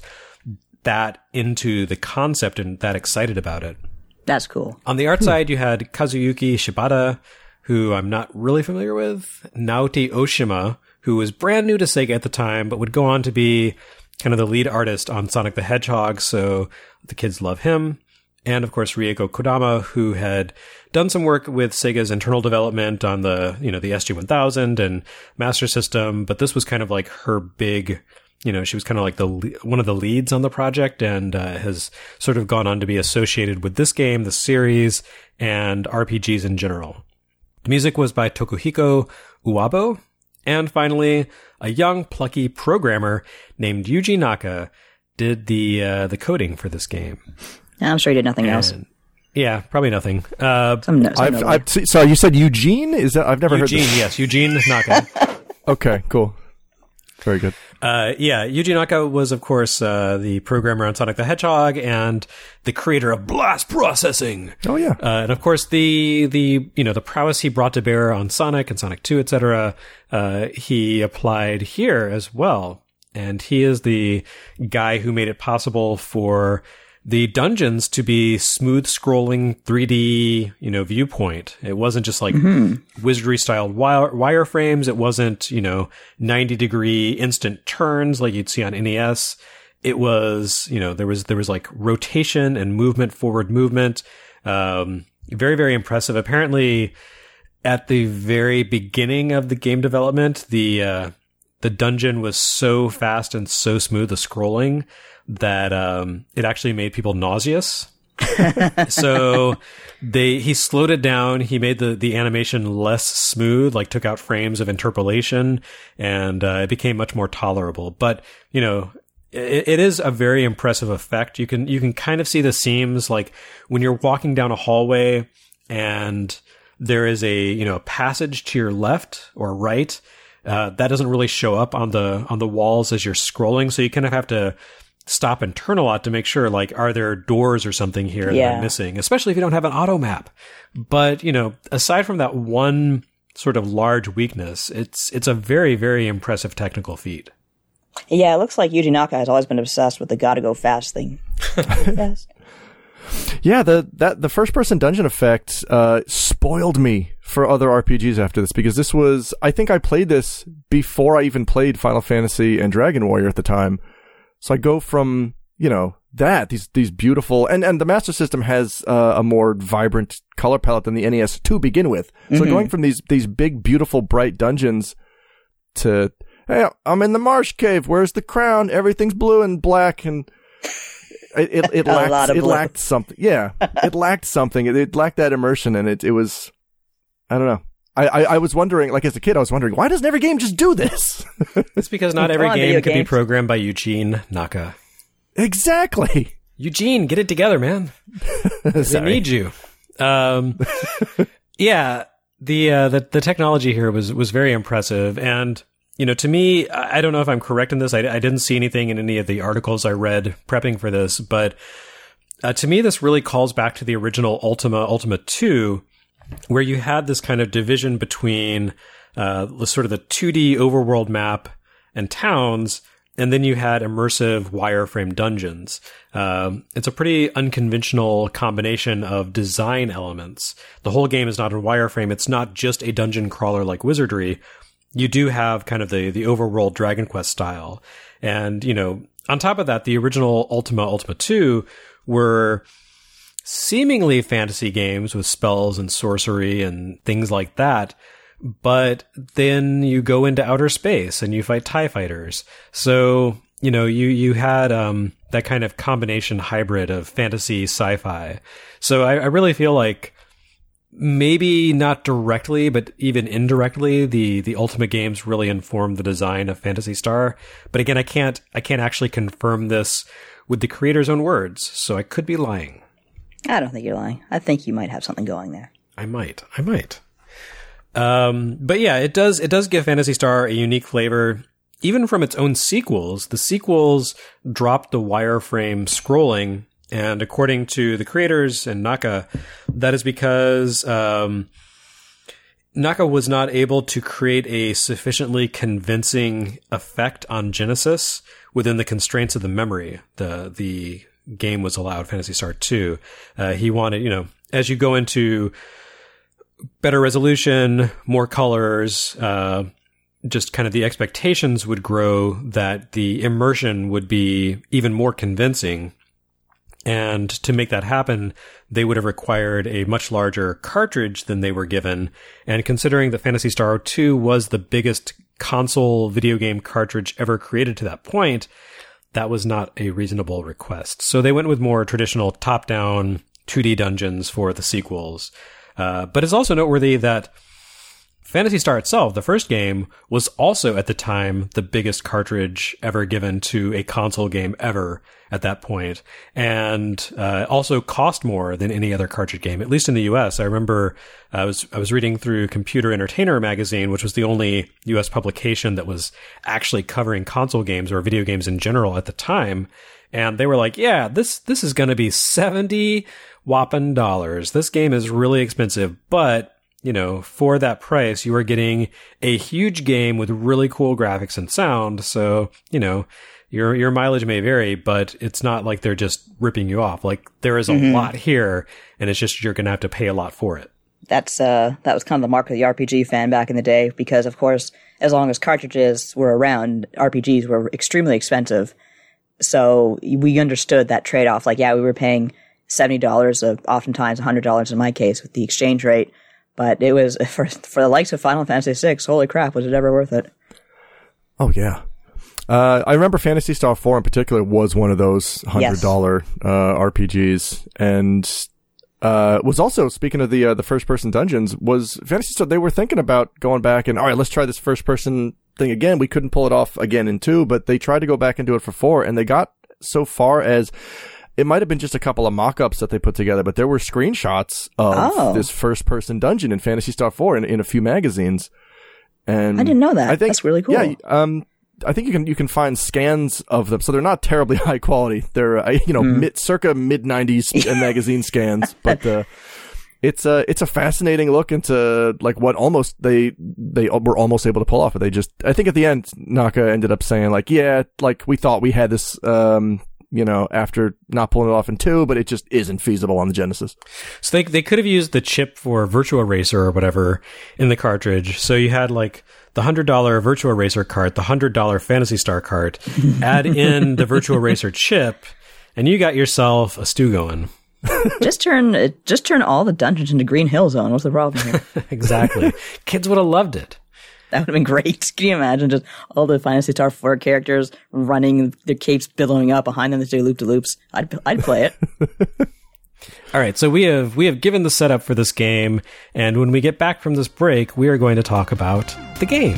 that into the concept and that excited about it. That's cool. On the art hmm. side, you had Kazuyuki Shibata, who I'm not really familiar with, Naoki Oshima, who was brand new to Sega at the time, but would go on to be kind of the lead artist on Sonic the Hedgehog, so the kids love him. And, of course, Rieko Kodama, who had done some work with Sega's internal development on the, you know, the S G one thousand and Master System. But this was kind of like her big, you know, she was kind of like the one of the leads on the project and uh, has sort of gone on to be associated with this game, the series, and R P Gs in general. The music was by Tokuhiko Uwabo. And finally, a young, plucky programmer named Yuji Naka did the uh, the coding for this game. I'm sure he did nothing and, else. Yeah, probably nothing. Uh, some, some I've, I've, so you said Eugene? Is that I've never Eugene, heard this. Yes, Eugene Naka. Okay, cool. Very good. Uh, yeah, Yuji Naka was, of course, uh, the programmer on Sonic the Hedgehog and the creator of Blast Processing. Oh yeah, uh, and of course the the you know the prowess he brought to bear on Sonic and Sonic two, et cetera. Uh, he applied here as well, and he is the guy who made it possible for the dungeons to be smooth scrolling three D, you know, viewpoint. It wasn't just like mm-hmm. wizardry styled wire, wireframes. It wasn't, you know, ninety degree instant turns like you'd see on N E S. It was, you know, there was, there was like rotation and movement, forward movement. Um, very, very impressive. Apparently at the very beginning of the game development, the, uh, the dungeon was so fast and so smooth, the scrolling, that um, it actually made people nauseous. So they he slowed it down. He made the, the animation less smooth, like took out frames of interpolation, and uh, it became much more tolerable. But, you know, it, it is a very impressive effect. You can you can kind of see the seams, like when you're walking down a hallway and there is a, you know, passage to your left or right. Uh, that doesn't really show up on the on the walls as you're scrolling, so you kind of have to stop and turn a lot to make sure, like, are there doors or something here yeah. that I'm missing, especially if you don't have an auto map. But, you know, aside from that one sort of large weakness, it's it's a very, very impressive technical feat. Yeah, it looks like Yuji Naka has always been obsessed with the gotta go fast thing. Fast. Yeah, the that the first person dungeon effect uh, spoiled me for other R P Gs after this, because this was, I think I played this before I even played Final Fantasy and Dragon Warrior at the time. So I go from, you know, that, these these beautiful, and, and the Master System has uh, a more vibrant color palette than the N E S to begin with. So mm-hmm. going from these these big, beautiful, bright dungeons to, hey, I'm in the marsh cave, where's the crown? Everything's blue and black, and it it, it lacked it blue. lacked something. Yeah, it lacked something. It, it lacked that immersion, and it it was, I don't know. I, I, I was wondering, like as a kid, I was wondering, why doesn't every game just do this? It's because not every on, game could games. be programmed by Eugene Naka. Exactly. Eugene, get it together, man. They need you. Um, yeah, the, uh, the the technology here was was very impressive, and you know, to me, I don't know if I'm correct in this. I, I didn't see anything in any of the articles I read prepping for this, but uh, to me, this really calls back to the original Ultima, Ultima two. Where you had this kind of division between uh, the sort of the two D overworld map and towns, and then you had immersive wireframe dungeons. Um, it's a pretty unconventional combination of design elements. The whole game is not in wireframe. It's not just a dungeon crawler like Wizardry. You do have kind of the, the overworld Dragon Quest style. And, you know, on top of that, the original Ultima, Ultima two were seemingly fantasy games with spells and sorcery and things like that. But then you go into outer space and you fight TIE fighters. So, you know, you, you had um, that kind of combination hybrid of fantasy, sci-fi. So I, I really feel like maybe not directly, but even indirectly, the, the Ultimate games really informed the design of Phantasy Star. But again, I can't I can't actually confirm this with the creator's own words, so I could be lying. I don't think you're lying. I think you might have something going there. I might. I might. Um, but yeah, it does it does give Phantasy Star a unique flavor. Even from its own sequels, the sequels dropped the wireframe scrolling, and according to the creators and Naka, that is because um, Naka was not able to create a sufficiently convincing effect on Genesis within the constraints of the memory the the game was allowed, Phantasy Star two. Uh, he wanted, you know, as you go into better resolution, more colors, uh, just kind of the expectations would grow that the immersion would be even more convincing. And to make that happen, they would have required a much larger cartridge than they were given. And considering that Phantasy Star two was the biggest console video game cartridge ever created to that point, that was not a reasonable request. So they went with more traditional top-down two D dungeons for the sequels. Uh, but it's also noteworthy that Phantasy Star itself, the first game, was also at the time the biggest cartridge ever given to a console game ever at that point, and uh, also cost more than any other cartridge game, at least in the U S. I remember uh, I was I was reading through Computer Entertainer magazine, which was the only U S publication that was actually covering console games or video games in general at the time, and they were like, "Yeah, this this is going to be seventy whopping dollars. This game is really expensive, but." You know, for that price, you are getting a huge game with really cool graphics and sound. So, you know, your your mileage may vary, but it's not like they're just ripping you off. Like, there is a mm-hmm. lot here, and it's just you're going to have to pay a lot for it. That's uh, that was kind of the mark of the R P G fan back in the day, because, of course, as long as cartridges were around, R P Gs were extremely expensive. So we understood that trade-off. Like, yeah, we were paying seventy dollars, uh, oftentimes one hundred dollars in my case with the exchange rate. But it was, for for the likes of Final Fantasy six, holy crap, was it ever worth it? Oh, yeah. Uh, I remember Phantasy Star four in particular was one of those one hundred dollars yes. uh, R P Gs. And uh, was also, speaking of the uh, the first-person dungeons, was Phantasy Star, they were thinking about going back and, all right, let's try this first-person thing again. We couldn't pull it off again in two, but they tried to go back and do it for four, and they got so far as... It might have been just a couple of mock-ups that they put together, but there were screenshots of oh. this first-person dungeon in Phantasy Star four in, in a few magazines. And I didn't know that. I think, that's really cool. Yeah, um, I think you can you can find scans of them, so they're not terribly high quality. They're uh, you know mm. mid, circa mid nineties magazine scans, but uh, it's a it's a fascinating look into like what almost they they were almost able to pull off. But they just I think at the end Naka ended up saying like yeah like we thought we had this. Um, you know, after not pulling it off in two, but it just isn't feasible on the Genesis. So they they could have used the chip for Virtua Racer or whatever in the cartridge. So you had like the one hundred dollars Virtua Racer cart, the one hundred dollars Phantasy Star cart, add in the Virtua Racer chip, and you got yourself a stew going. just turn just turn all the dungeons into Green Hill Zone. What's the problem here? Exactly. Kids would have loved it. That would have been great. Can you imagine just all the Phantasy Star four characters running, their capes billowing up behind them to do loop-de-loops? I'd I'd play it. All right, so we have we have given the setup for this game, and when we get back from this break, we are going to talk about the game.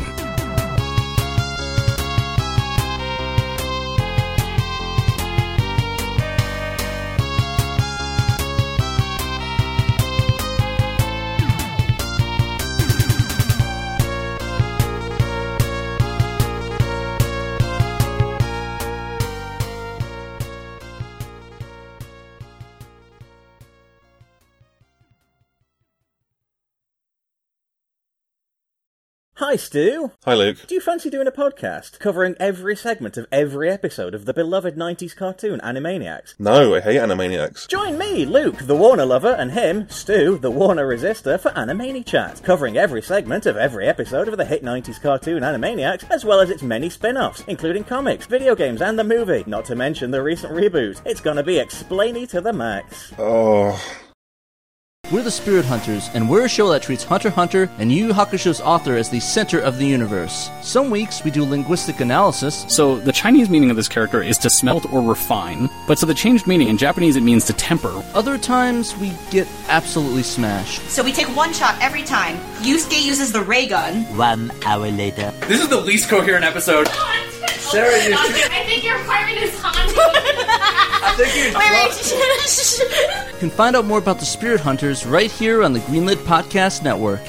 Hi, Stu. Hi, Luke. Do you fancy doing a podcast covering every segment of every episode of the beloved nineties cartoon Animaniacs? No, I hate Animaniacs. Join me, Luke, the Warner lover, and him, Stu, the Warner resistor, for Animani Chat, covering every segment of every episode of the hit nineties cartoon Animaniacs, as well as its many spin-offs, including comics, video games, and the movie, not to mention the recent reboot. It's gonna be explainy to the max. Oh... We're the Spirit Hunters, and we're a show that treats Hunter x Hunter and Yu Yu Hakusho's author as the center of the universe. Some weeks we do linguistic analysis. So the Chinese meaning of this character is to smelt or refine, but so the changed meaning in Japanese it means to temper. Other times we get absolutely smashed. So we take one shot every time. Yusuke uses the ray gun. One hour later. This is the least coherent episode. Sarah, you should... I think your apartment is haunted. I think you wait, wait. You can find out more about the Spirit Hunters right here on the Greenlit Podcast Network.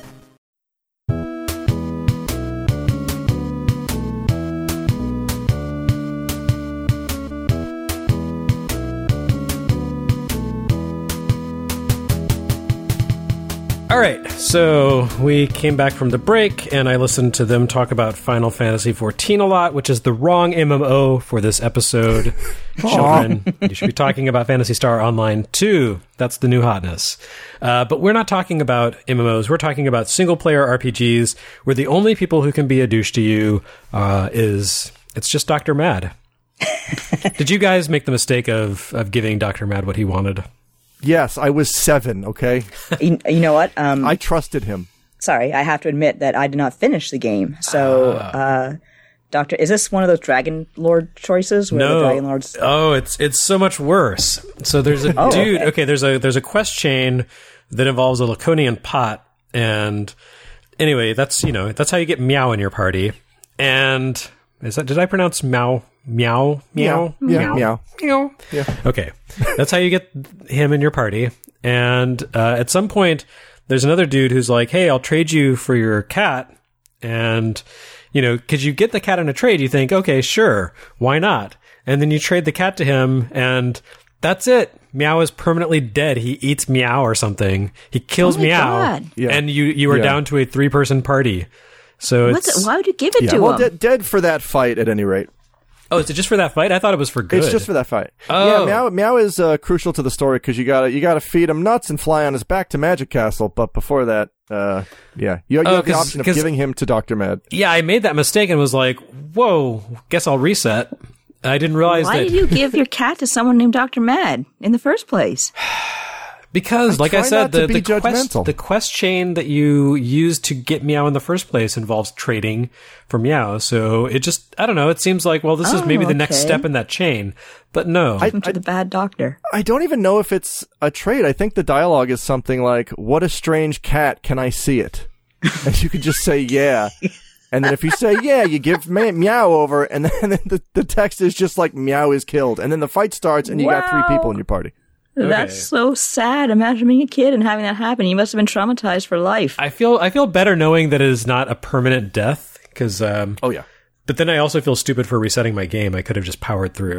All right, so we came back from the break, and I listened to them talk about Final Fantasy fourteen a lot, which is the wrong M M O for this episode. Children, you should be talking about Phantasy Star Online two. That's the new hotness. Uh, but we're not talking about M M Os. We're talking about single-player R P Gs, where the only people who can be a douche to you uh, is... it's just Doctor Mad. Did you guys make the mistake of, of giving Doctor Mad what he wanted? Yes, I was seven, okay? You, you know what? Um, I trusted him. Sorry, I have to admit that I did not finish the game. So, uh, Doctor, is this one of those Dragon Lord choices where no. the Dragon Lords? Oh, it's it's so much worse. So there's a oh, dude. Okay. okay, there's a there's a quest chain that involves a Laconian pot, and anyway, that's you know that's how you get Meow in your party. And is that did I pronounce Meow? Meow, meow, yeah, meow, meow. Yeah. Okay, that's how you get him in your party. And uh, at some point, there's another dude who's like, "Hey, I'll trade you for your cat." And you know, because you get the cat in a trade, you think, "Okay, sure, why not?" And then you trade the cat to him, and that's it. Meow is permanently dead. He eats Meow or something. He kills Oh my Meow, God. Yeah. and you you are Yeah. down to a three person party. So What's it's it, why would you give it Yeah, to well, him? de- dead for that fight at any rate. oh, is it just for that fight? I thought it was for good. It's just for that fight. Oh. Yeah, Meow, Meow is uh, crucial to the story because you gotta you gotta feed him nuts and fly on his back to Magic Castle. But before that, uh, yeah, you, you Oh, have the 'cause- option of 'cause- giving him to Doctor Mad. Yeah, I made that mistake and was like, whoa, guess I'll reset. I didn't realize Why that. did you give your cat to someone named Doctor Mad in the first place? Because, I like I try said, not to the, be the, quest, judgmental. the quest chain that you use to get Meow in the first place involves trading for Meow. So it just, I don't know, it seems like, well, this is Oh, maybe the next okay. step in that chain. But no. I- Welcome to the bad doctor. I don't even know if it's a trade. I think the dialogue is something like, "What a strange cat! Can I see it?" And you could just say, "Yeah." And then if you say, "Yeah," you give me- Meow over, and then, and then the, the text is just like, "Meow is killed." And then the fight starts, and you got three Wow. people in your party. That's so sad. Imagine being a kid and having that happen. You must have been traumatized for life. I feel I feel better knowing that it is not a permanent death. Because, um, Oh, yeah. but then I also feel stupid for resetting my game. I could have just powered through.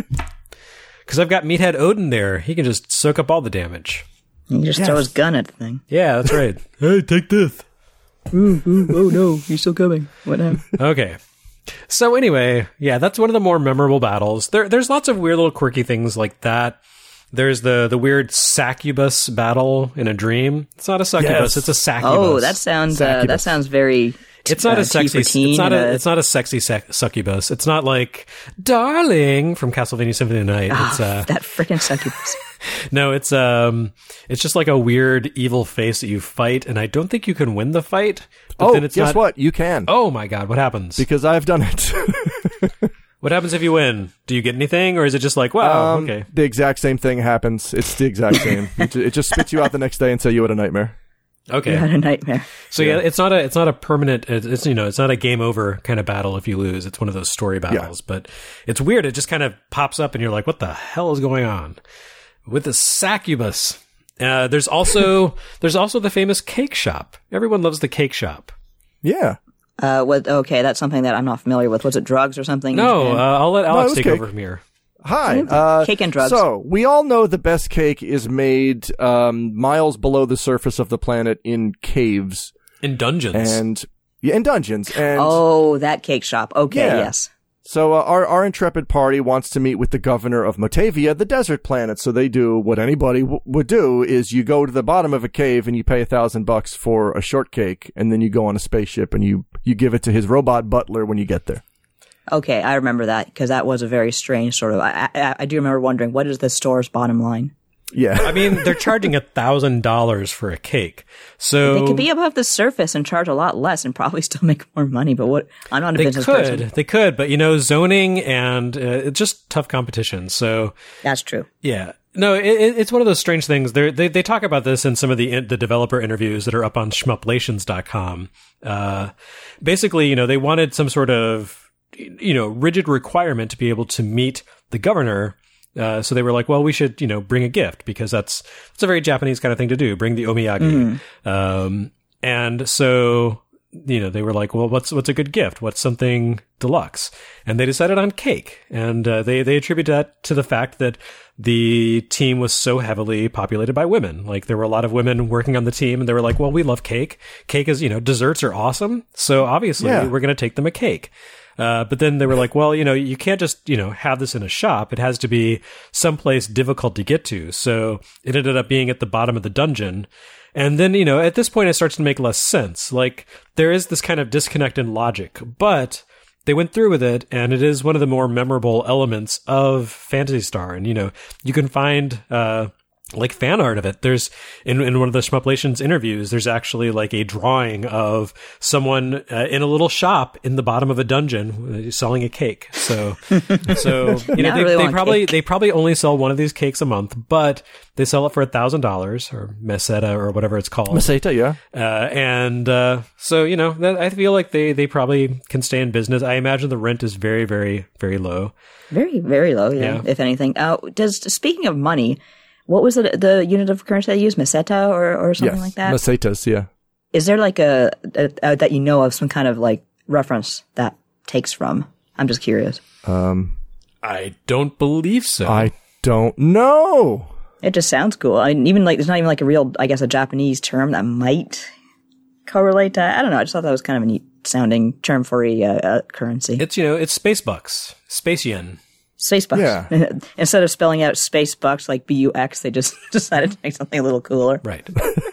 Because I've got Meathead Odin there. He can just soak up all the damage. You just throw his gun at the thing. Yeah, that's right. Hey, take this. Ooh, ooh, oh no, he's still coming. Whatever. Okay. So anyway, yeah, that's one of the more memorable battles. There, there's lots of weird little quirky things like that. There's the the weird succubus battle in a dream. It's not a succubus, Yes. it's a succubus. Oh, that sounds uh, that Succubus. sounds very. It's not uh, a sexy. teen for teen It's not and a. It's not a sexy sec- succubus. It's not like darling from Castlevania Symphony of the Night. It's uh, that freaking succubus. no. It's um. It's just like a weird evil face that you fight, and I don't think you can win the fight. But Oh, then it's guess not, what? You can. Oh my god! What happens? Because I've done it. What happens if you win? Do you get anything, or is it just like, wow, Um, okay? The exact same thing happens. It's the exact same. it, ju- it just spits you out the next day and say you had a nightmare. Okay. You had a nightmare. So yeah. it's not a it's not a permanent it's, it's you know it's not a game over kind of battle if you lose. It's one of those story battles, but it's weird. It just kind of pops up and you're like, what the hell is going on with the succubus? Uh, there's also there's also the famous cake shop. Everyone loves the cake shop. Yeah. Uh, what? Okay, that's something that I'm not familiar with. Was it drugs or something? No, uh, I'll let it Alex was take cake. over from here. Hi. Uh, Cake and drugs. So, we all know the best cake is made um, miles below the surface of the planet in caves. In dungeons. And, yeah, in dungeons. And Oh, that cake shop. Okay, Yeah. yes. so uh, our, our intrepid party wants to meet with the governor of Motavia, the desert planet. So they do what anybody w- would do is you go to the bottom of a cave and you pay a thousand bucks for a shortcake, and then you go on a spaceship and you, you give it to his robot butler when you get there. Okay, I remember that because that was a very strange sort of. I, I, I do remember wondering what is the store's bottom line. Yeah. I mean, they're charging a thousand dollars for a cake. So They could be above the surface and charge a lot less and probably still make more money. But what? I'm not a they business could, person. they could, but you know, zoning and uh, it's just tough competition. So That's true. yeah. No, it, it's one of those strange things. They're, they they talk about this in some of the the developer interviews that are up on shmuplations dot com. Uh, basically, you know, they wanted some sort of, you know, rigid requirement to be able to meet the governor. Uh, so they were like, well, we should, you know, bring a gift because that's that's a very Japanese kind of thing to do. Bring the omiyage. Mm. Um, and so, you know, they were like, well, what's what's a good gift? What's something deluxe? And they decided on cake. And uh, they they attribute that to the fact that the team was so heavily populated by women. Like there were a lot of women working on the team, and they were like, well, we love cake. Cake is, you know, desserts are awesome. So obviously Yeah. we're going to take them a cake. Uh, but then they were like, well, you know, you can't just, you know, have this in a shop. It has to be someplace difficult to get to. So it ended up being at the bottom of the dungeon. And then, you know, at this point, it starts to make less sense. Like there is this kind of disconnect in logic, but they went through with it, and it is one of the more memorable elements of Phantasy Star. And, you know, you can find, uh, like fan art of it. There's in, in one of the Shmuplations interviews, there's actually like a drawing of someone uh, in a little shop in the bottom of a dungeon uh, selling a cake. So, so, you know, Now I they, really they want probably, cake. they probably only sell one of these cakes a month, but they sell it for a thousand dollars or meseta or whatever it's called. Meseta, yeah. Uh, and, uh, so, you know, that, I feel like they, they probably can stay in business. I imagine the rent is very, very, very low. Very, very low, yeah, Yeah. if anything. Uh, does Speaking of money, what was the, the unit of currency they used? Meseta or, or something Yes. like that? Mesetas, yeah. Is there like a, a, a that you know of, some kind of like reference that takes from? I'm just curious. Um, I don't believe so. I don't know. It just sounds cool. I mean, even like there's not even like a real, I guess, a Japanese term that might correlate to. I don't know. I just thought that was kind of a neat sounding term for a uh, uh, currency. It's, you know, it's space bucks, space yen. Space bucks. Yeah. Instead of spelling out space bucks like B U X, they just decided to make something a little cooler. Right.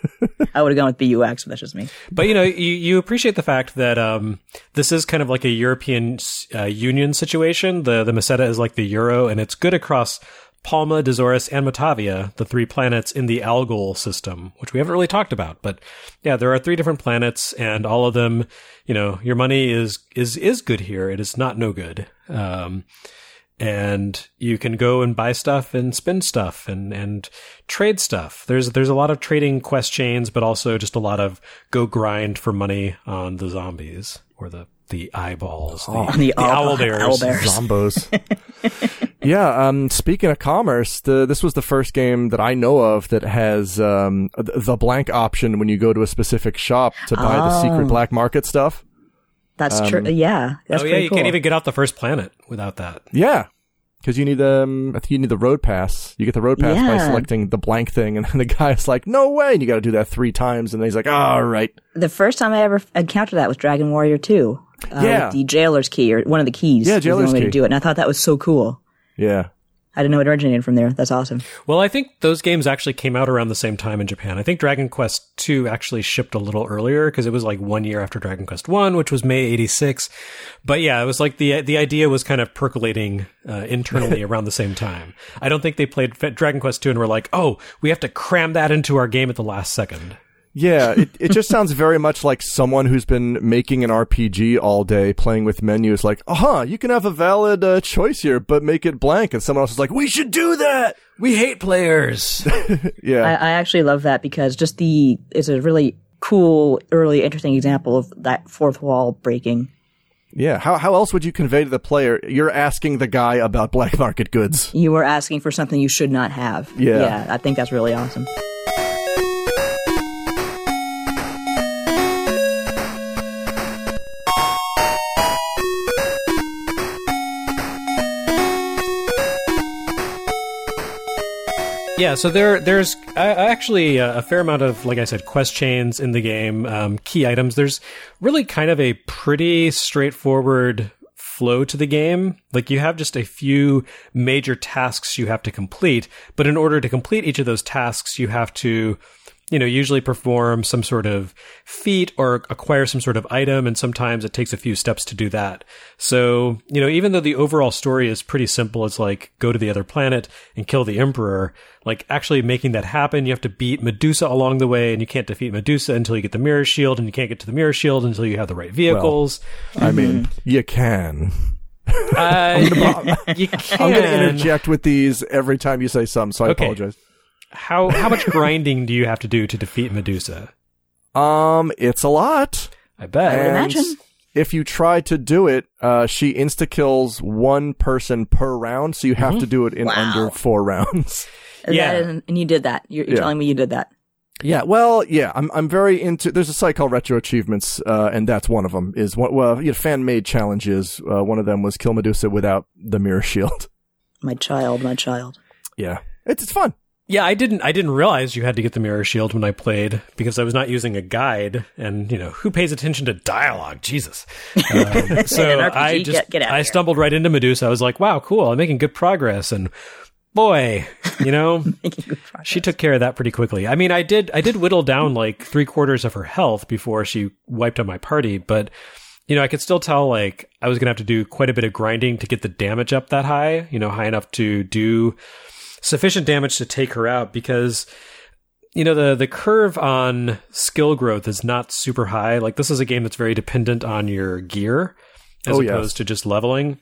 I would have gone with B U X, but that's just me. But, you know, you, you appreciate the fact that um, this is kind of like a European uh, Union situation. The, the Meseta is like the euro, and it's good across Palma, Dazores, and Matavia, the three planets in the Algol system, which we haven't really talked about. But yeah, there are three different planets, and all of them, you know, your money is is is good here. It is not no good. Um, and you can go and buy stuff and spend stuff and, and trade stuff. There's there's a lot of trading quest chains, but also just a lot of go grind for money on the zombies or the the eyeballs, the, Oh, the, the owl owl- bears. owl bears. Zombos. Yeah, um, speaking of commerce, the, this was the first game that I know of that has um, the blank option when you go to a specific shop to buy the Oh. secret black market stuff. That's true. Yeah. That's oh yeah, pretty you cool. can't even get off the first planet without that. Yeah, because you need um, I think you need the road pass. You get the road pass by Yeah. selecting the blank thing, and then the guy's like, "No way!" And you got to do that three times, and then he's like, "All right." The first time I ever encountered that was Dragon Warrior two. Uh, Yeah. with the jailer's key, or one of the keys. Yeah, was the jailer's only way key. to do it. And I thought that was so cool. Yeah. I didn't know it originated from there. That's awesome. Well, I think those games actually came out around the same time in Japan. I think Dragon Quest two actually shipped a little earlier because it was like one year after Dragon Quest one, which was May eighty-six. But yeah, it was like the the idea was kind of percolating uh, internally around the same time. I don't think they played F- Dragon Quest two and were like, oh, we have to cram that into our game at the last second. Yeah, it, it just sounds very much like someone who's been making an R P G all day, playing with menus, like, uh-huh, you can have a valid uh, choice here, but make it blank. And someone else is like, we should do that! We hate players. Yeah. I, I actually love that because just the, it's a really cool, early, interesting example of that fourth wall breaking. Yeah, how how else would you convey to the player, you're asking the guy about black market goods? You were asking for something you should not have. Yeah. Yeah, I think that's really awesome. Yeah, so there, there's uh, actually a, a fair amount of, like I said, quest chains in the game, um, key items. There's really kind of a pretty straightforward flow to the game. Like you have just a few major tasks you have to complete, but in order to complete each of those tasks, you have to you know, usually perform some sort of feat or acquire some sort of item, and sometimes it takes a few steps to do that. So, you know, even though the overall story is pretty simple, it's like go to the other planet and kill the Emperor, like actually making that happen, you have to beat Medusa along the way, and you can't defeat Medusa until you get the Mirror Shield, and you can't get to the Mirror Shield until you have the right vehicles. Well, I mean, you can. Uh, you can. I'm going to interject with these every time you say something, so I Okay. apologize. How how much grinding do you have to do to defeat Medusa? Um, it's a lot. I bet. And imagine. if you try to do it, uh, she insta kills one person per round, so you have to do it in Wow. under four rounds. And Yeah. that is- and you did that. You're, you're Yeah. telling me you did that. Yeah, well, yeah, I'm I'm very into. There's a site called Retro Achievements, uh, and that's one of them. Is one well, you know, fan made challenges. Uh, one of them was kill Medusa without the Mirror Shield. My child, my child. Yeah, it's it's fun. Yeah, I didn't. I didn't realize you had to get the Mirror Shield when I played because I was not using a guide, and you know who pays attention to dialogue? Jesus. Um, so In an R P G, I just get- get out I here. stumbled right into Medusa. I was like, wow, cool. I'm making good progress, and boy, you know, she took care of that pretty quickly. I mean, I did. I did whittle down like three quarters of her health before she wiped out my party, but. You know, I could still tell, like, I was going to have to do quite a bit of grinding to get the damage up that high, you know, high enough to do sufficient damage to take her out because, you know, the, the curve on skill growth is not super high. Like, this is a game that's very dependent on your gear as Oh, yes. opposed to just leveling.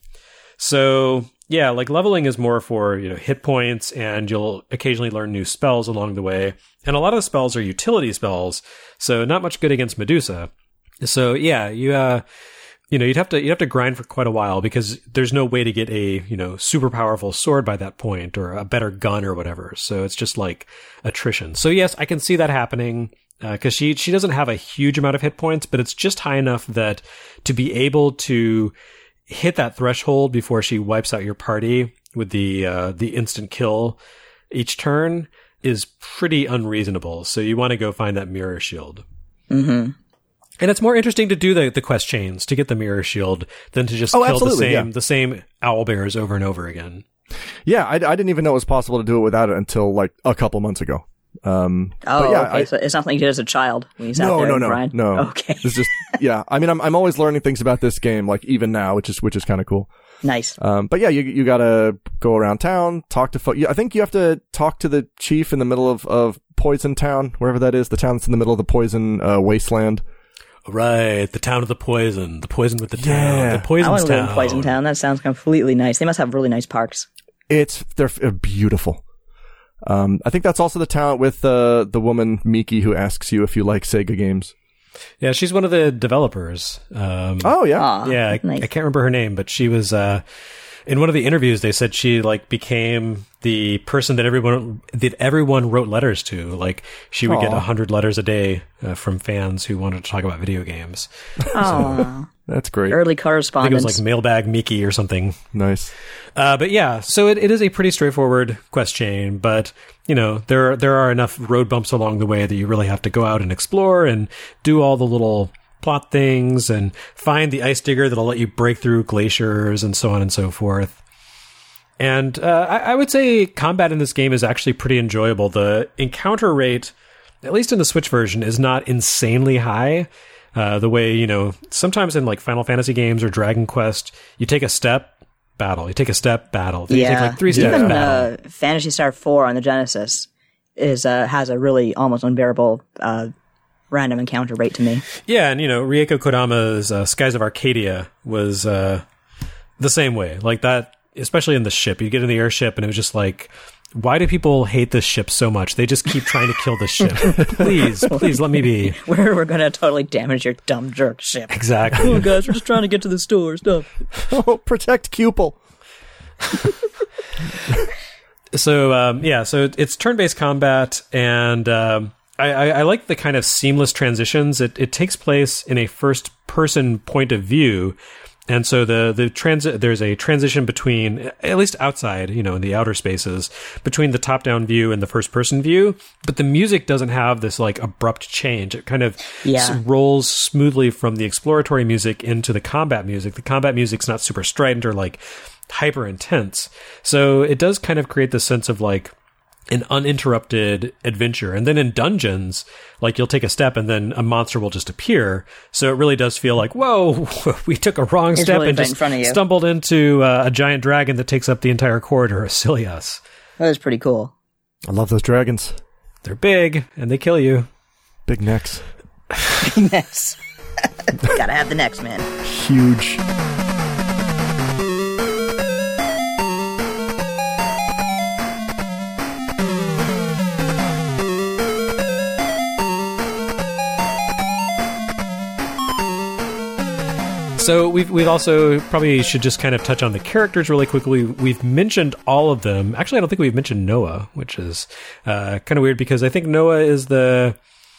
So, yeah, like, leveling is more for, you know, hit points, and you'll occasionally learn new spells along the way. And a lot of the spells are utility spells, so not much good against Medusa. So yeah, you uh, you know, you'd have to you'd have to grind for quite a while because there's no way to get a you know super powerful sword by that point or a better gun or whatever. So it's just like attrition. So yes, I can see that happening because uh, she she doesn't have a huge amount of hit points, but it's just high enough that to be able to hit that threshold before she wipes out your party with the uh, the instant kill each turn is pretty unreasonable. So you want to go find that Mirror Shield. Mm-hmm. And it's more interesting to do the, the quest chains to get the Mirror Shield than to just Oh, kill the absolutely, same yeah. the same owl bears over and over again. Yeah, I, I didn't even know it was possible to do it without it until like a couple months ago. Um, Oh, but yeah, okay. I, so it's not something you did as a child when you sat no, there no, and no, grind? no. Okay. It's just yeah. I mean, I'm I'm always learning things about this game, like even now, which is which is kind of cool. Nice. Um, but yeah, you you gotta go around town, talk to. Fo- I think you have to talk to the chief in the middle of of Poison Town, wherever that is, the town that's in the middle of the poison uh, wasteland. Right, the town of the poison, the poison with the town, Yeah. the poison I want to live town. in Poison Town. That sounds completely nice. They must have really nice parks. It's they're, they're beautiful. Um, I think that's also the town with uh, the woman Miki who asks you if you like Sega games. Yeah, she's one of the developers. Um, Oh yeah, Aw, yeah, I, nice. I can't remember her name, but she was uh, in one of the interviews. They said she like became the person that everyone that everyone wrote letters to. Like she would get Aw. a hundred letters a day uh, from fans who wanted to talk about video games. Oh, that's great. early I think it correspondence. was like Mailbag Miki or something. Nice. Uh, but yeah, so it, it is a pretty straightforward quest chain, but you know, there, there are enough road bumps along the way that you really have to go out and explore and do all the little plot things and find the ice digger that'll let you break through glaciers and so on and so forth. And, uh, I, I would say combat in this game is actually pretty enjoyable. The encounter rate, at least in the Switch version, is not insanely high. Uh, the way, you know, sometimes in like Final Fantasy games or Dragon Quest, you take a step, battle. You take a step, battle. Then you take like three steps, Even battle. uh, Phantasy Star four on the Genesis is uh, has a really almost unbearable uh, random encounter rate to me. Yeah, and you know, Rieko Kodama's uh, Skies of Arcadia was uh, the same way. Like that, especially in the ship. You get in the airship and it was just like, why do people hate this ship so much? They just keep trying to kill this ship. Please, please let me be. We're, we're going to totally damage your dumb jerk ship. Exactly. Oh, guys, we're just trying to get to the store. Stop. Oh, protect Cupel. So, um, yeah, so it- it's turn-based combat, and um, I, I, I like the kind of seamless transitions. It, it takes place in a first-person point of view, and so the the transi- there's a transition between, at least outside, you know, in the outer spaces, between the top-down view and the first-person view. But the music doesn't have this like abrupt change. It kind of Yeah. s- rolls smoothly from the exploratory music into the combat music. The combat music's not super strident or like hyper intense. So it does kind of create this sense of like an uninterrupted adventure. And then in dungeons, like you'll take a step and then a monster will just appear. So it really does feel like, whoa, we took a wrong It's step really and right in just front of you. stumbled into uh, a giant dragon that takes up the entire corridor. Silly us. That was pretty cool. I love those dragons. They're big and they kill you. Big necks. Next. Gotta have the next, man. Huge. So we've we've also probably should just kind of touch on the characters really quickly. We've mentioned all of them. Actually, I don't think we've mentioned Noah, which is uh, kind of weird because I think Noah is the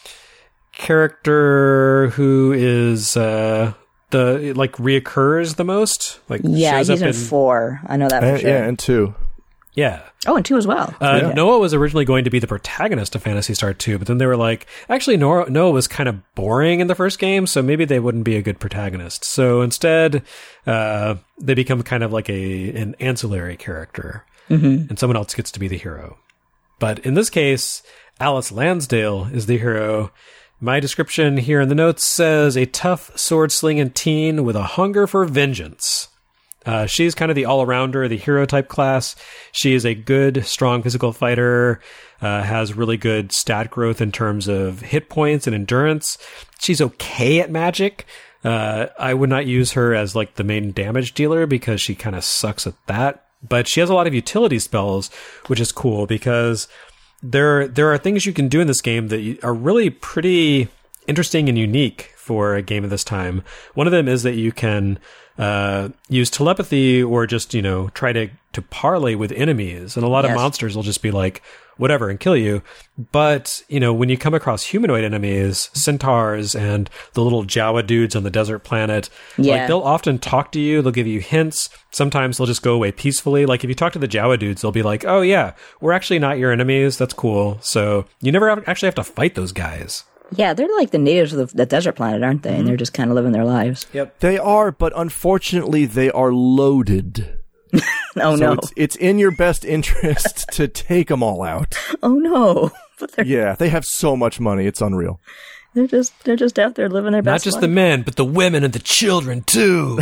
character who is uh, the like reoccurs the most. Like Yeah, shows he's up in four. I know that for And, sure. yeah, and two. yeah. Oh, and two as well. Uh, Yeah. Noah was originally going to be the protagonist of Phantasy Star two, but then they were like, actually, Noah, Noah was kind of boring in the first game, so maybe they wouldn't be a good protagonist. So instead, uh, they become kind of like a an ancillary character, Mm-hmm. and someone else gets to be the hero. But in this case, Alice Lansdale is the hero. My description here in the notes says a tough sword-slinging teen with a hunger for vengeance. Uh, she's kind of the all-arounder, the hero type class. She is a good, strong physical fighter, uh, has really good stat growth in terms of hit points and endurance. She's okay at magic. Uh, I would not use her as like the main damage dealer because she kind of sucks at that. But she has a lot of utility spells, which is cool because there there are things you can do in this game that are really pretty interesting and unique for a game of this time. One of them is that you can uh, use telepathy or just, you know, try to, to parlay with enemies. And a lot Yes. of monsters will just be like, whatever, and kill you. But, you know, when you come across humanoid enemies, centaurs and the little Jawa dudes on the desert planet, Yeah. like they'll often talk to you. They'll give you hints. Sometimes they'll just go away peacefully. Like if you talk to the Jawa dudes, they'll be like, oh yeah, we're actually not your enemies. That's cool. So you never have, actually have to fight those guys. Yeah, they're like the natives of the, the desert planet, aren't they? And they're just kind of living their lives. Yep. They are, but unfortunately, they are loaded. Oh, so no. it's, it's in your best interest to take them all out. Oh, no. But they're, Yeah, they have so much money. It's unreal. they're just they're just out there living their Not best just life. the men, but the women and the children too.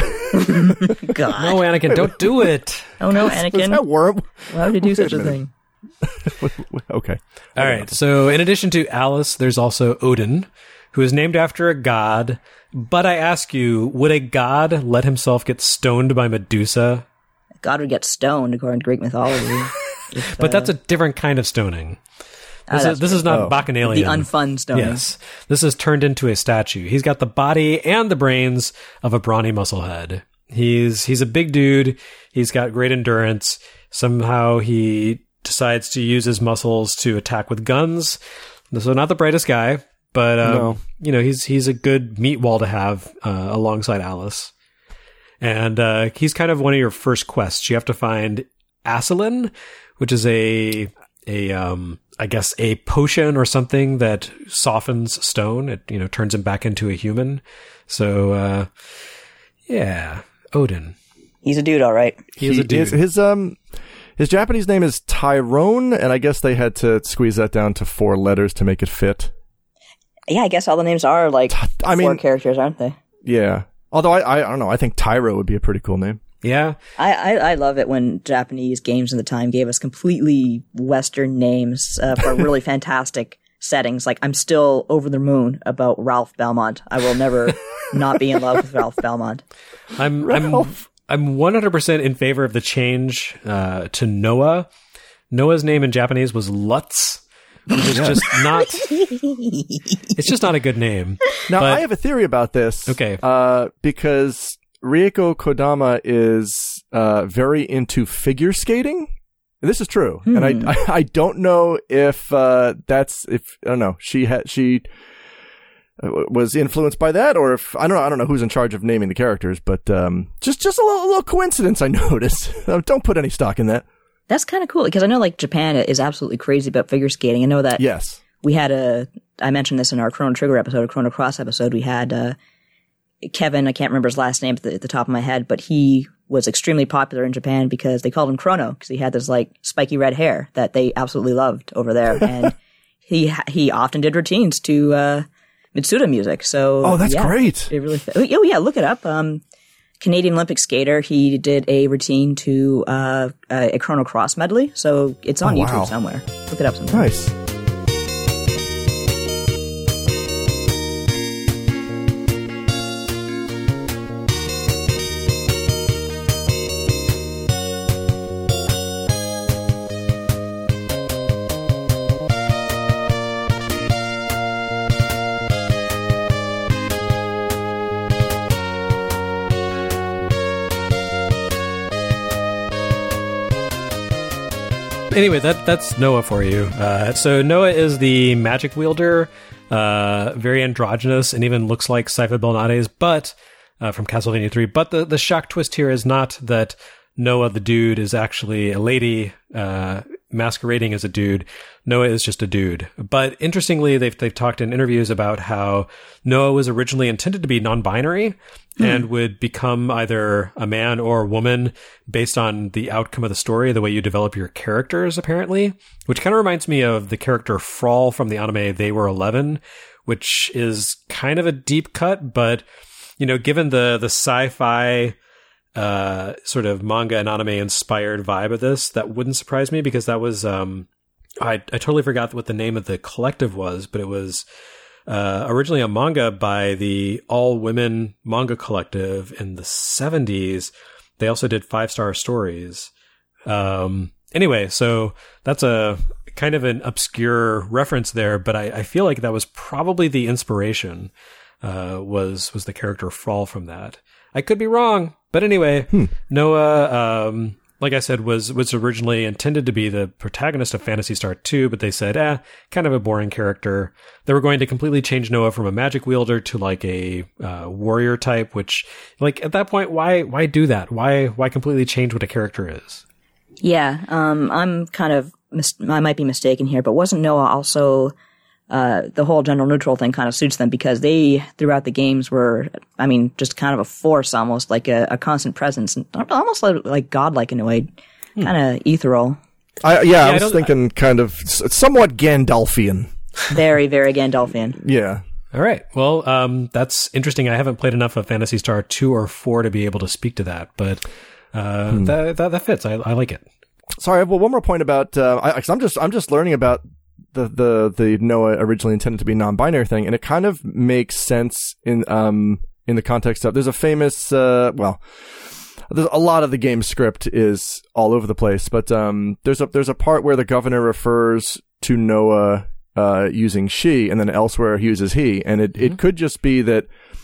God. No, Anakin, don't do it. Oh, no, Was Anakin. that worm? Why would you do such a thing? Okay. All right. So, in addition to Alice, there's also Odin, who is named after a god. But I ask you, would a god let himself get stoned by Medusa? God would get stoned, according to Greek mythology. If, But uh, that's a different kind of stoning. ah, This, that's is, this is not Oh. Bacchanalian. the unfun stoning. Yes. This is turned into a statue. He's got the body and the brains of a brawny musclehead. He's he's a big dude. He's got great endurance. Somehow he decides to use his muscles to attack with guns. So not the brightest guy, but um, No. you know, he's he's a good meat wall to have uh, alongside Alice. And uh, he's kind of one of your first quests. You have to find Acilin, which is a a um I guess a potion or something that softens stone. It, you know, turns him back into a human. So uh yeah, Odin. He's a dude, all right. He is a dude. His, his um his Japanese name is Tyrone, and I guess they had to squeeze that down to four letters to make it fit. Yeah, I guess all the names are like I four mean- characters, aren't they? Yeah. Although I, I I don't know, I think Tyro would be a pretty cool name. Yeah. I, I, I love it when Japanese games in the time gave us completely Western names uh, for really fantastic settings. Like, I'm still over the moon about Ralph Belmont. I will never not be in love with Ralph Belmont. I'm I'm I'm one hundred percent in favor of the change uh to Noah. Noah's name in Japanese was Lutz, which is just not it's just not a good name. Now, But- I have a theory about this. Okay. Uh, because Rieko Kodama is uh, very into figure skating. And this is true. And I, I I don't know if uh, that's, if, I don't know, she had, she uh, was influenced by that, or if, I don't know, I don't know who's in charge of naming the characters, but um, just, just a little, little coincidence I noticed. Don't put any stock in that. That's kind of cool because I know like Japan is absolutely crazy about figure skating. I know that Yes. we had a, I mentioned this in our Chrono Trigger episode, a Chrono Cross episode. We had uh, Kevin, I can't remember his last name at the, at the top of my head, but he was extremely popular in Japan because they called him Chrono because he had this like spiky red hair that they absolutely loved over there. And he he often did routines to uh, Mitsuda music. So oh, that's yeah, great. It really, oh, yeah, look it up. Um, Canadian Olympic skater. He did a routine to uh, a Chrono Cross medley. So it's on oh, YouTube wow. somewhere. Look it up sometime. Nice. Anyway, that that's Noah for you. Uh, so Noah is the magic wielder, uh, very androgynous, and even looks like Sypha Belnades, but uh, from Castlevania three. But the, the shock twist here is not that Noah, the dude, is actually a lady uh, masquerading as a dude. Noah is just a dude. But interestingly, they've they've talked in interviews about how Noah was originally intended to be non-binary hmm. and would become either a man or a woman based on the outcome of the story, the way you develop your characters, apparently. Which kind of reminds me of the character Frawl from the anime They Were Eleven, which is kind of a deep cut, but you know, given the the sci-fi uh sort of manga and anime inspired vibe of this, that wouldn't surprise me because that was um I I totally forgot what the name of the collective was, but it was uh originally a manga by the all women manga collective in the seventies. They also did Five Star Stories. Um anyway, so that's a kind of an obscure reference there, but I, I feel like that was probably the inspiration uh was was the character Frawl from that. I could be wrong, but anyway, hmm. Noah, um, like I said, was was originally intended to be the protagonist of Phantasy Star two, but they said, eh, kind of a boring character. They were going to completely change Noah from a magic wielder to like a uh, warrior type, which, like, at that point, why why do that? Why why completely change what a character is? Yeah, um, I'm kind of, mis- I might be mistaken here, but wasn't Noah also... Uh, the whole gender neutral thing kind of suits them because they, throughout the games, were, I mean, just kind of a force almost, like a, a constant presence, and almost like, like godlike in a way, hmm. kind of ethereal. I, yeah, yeah, I was I thinking I, kind of somewhat Gandalfian. Very, very Gandalfian. Yeah. All right. Well, um, that's interesting. I haven't played enough of Phantasy Star two or four to be able to speak to that, but uh, hmm. that, that that fits. I, I like it. Sorry, well, one more point about, uh, I, cause I'm just I'm just learning about the, the, the Noah originally intended to be non-binary thing, and it kind of makes sense in, um, in the context of, there's a famous, uh, well, there's a lot of the game script is all over the place, but, um, there's a, there's a part where the governor refers to Noah, uh, using she, and then elsewhere he uses he, and it, mm-hmm. it could just be that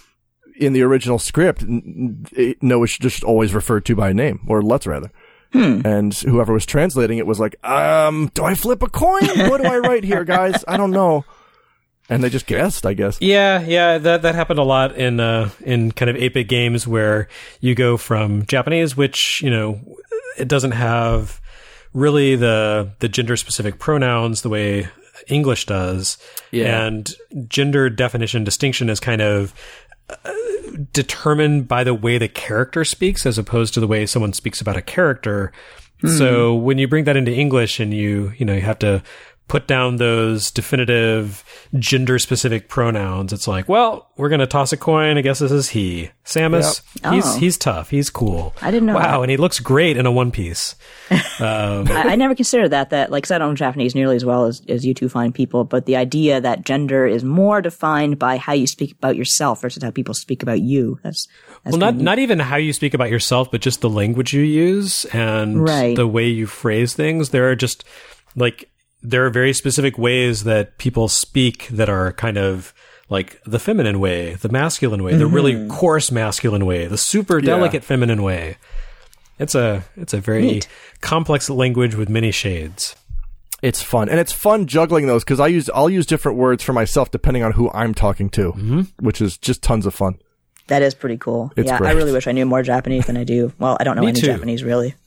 in the original script, it, Noah should just always referred to by name, or let's rather. Hmm. And whoever was translating it was like, um, do I flip a coin? What do I write here, guys? I don't know. And they just guessed, I guess. Yeah, yeah, that that happened a lot in uh, in kind of eight-bit games where you go from Japanese, which, you know, it doesn't have really the the gender-specific pronouns the way English does. Yeah. And gender definition distinction is kind of Uh, determined by the way the character speaks as opposed to the way someone speaks about a character. Mm. So when you bring that into English and you, you know, you have to put down those definitive gender specific pronouns, it's like, well, we're going to toss a coin. I guess this is he. Samus, yep. he's, oh. he's tough. He's cool. I didn't know. Wow. That. And he looks great in a one piece. Um, I, I never considered that, that, like, 'cause I don't know Japanese nearly as well as, as you two fine people, but the idea that gender is more defined by how you speak about yourself versus how people speak about you. That's, that's well, not, not even how you speak about yourself, but just the language you use and right. the way you phrase things. There are just like, there are very specific ways that people speak that are kind of like the feminine way, the masculine way, mm-hmm. the really coarse masculine way, the super delicate yeah. feminine way. It's a it's a very Neat. complex language with many shades. It's fun, and it's fun juggling those because I use I'll use different words for myself depending on who I'm talking to, mm-hmm. which is just tons of fun. That is pretty cool. It's yeah, great. I really wish I knew more Japanese than I do. Well, I don't know Me any too. Japanese really.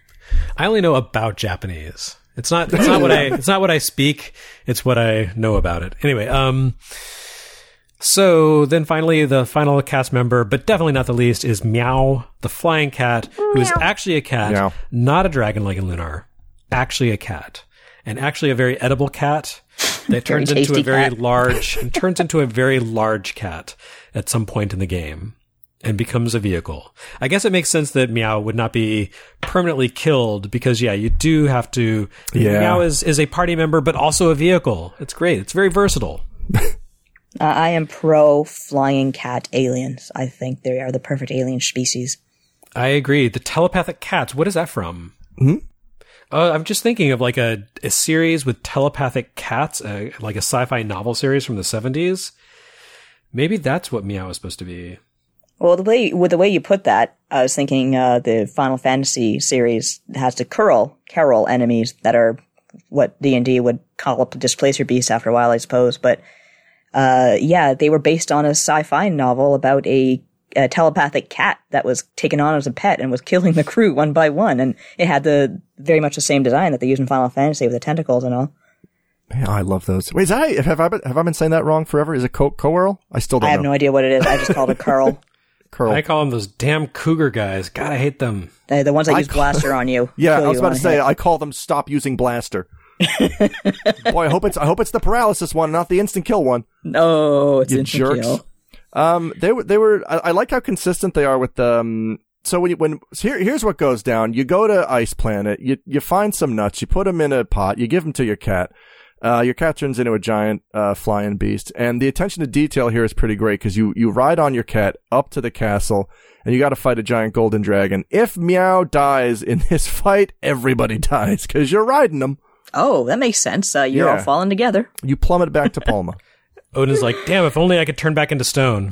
I only know about Japanese. It's not. It's not what I. It's not what I speak. It's what I know about it. Anyway, um, So then finally, the final cast member, but definitely not the least, is Meow, the flying cat, who is actually a cat, Meow. not a dragon like in Lunar. Actually a cat. And actually a very edible cat that turns into a tasty very cat. large, and turns into a very large cat at some point in the game and becomes a vehicle. I guess it makes sense that Meow would not be permanently killed because, yeah, you do have to... Yeah. Meow is, is a party member, but also a vehicle. It's great. It's very versatile. Uh, I am pro flying cat aliens. I think they are the perfect alien species. I agree. The telepathic cats, what is that from? Hmm? Uh, I'm just thinking of like a, a series with telepathic cats, uh, like a sci-fi novel series from the seventies. Maybe that's what Meow is supposed to be. Well, the way with the way you put that, I was thinking uh, the Final Fantasy series has the Curl, Carol enemies that are what D and D would call a displacer beast after a while, I suppose. But uh, yeah, they were based on a sci-fi novel about a, a telepathic cat that was taken on as a pet and was killing the crew one by one. And it had the very much the same design that they use in Final Fantasy with the tentacles and all. Man, I love those. Wait, is that, have I been, have I been saying that wrong forever? Is it Co- Coeurl? I still don't I have know. no idea what it is. I just called it Curl. Curl. I call them those damn cougar guys. God, I hate them. The, the ones that I use call- blaster on you. Yeah, kill I was you about on to a say, hit. I call them stop using blaster. Boy, I hope it's, I hope it's the paralysis one, not the instant kill one. No, it's You instant jerks. kill. Um, they were, they were, I, I like how consistent they are with, um, so when you, when, so here, here's what goes down. You go to Ice Planet, you, you find some nuts, you put them in a pot, you give them to your cat. Uh, your cat turns into a giant, uh, flying beast. And the attention to detail here is pretty great because you, you ride on your cat up to the castle and you gotta fight a giant golden dragon. If Meow dies in this fight, everybody dies because you're riding them. Oh, that makes sense. Uh, you're Yeah. all falling together. You plummet back to Palma. Odin's like, damn, if only I could turn back into stone.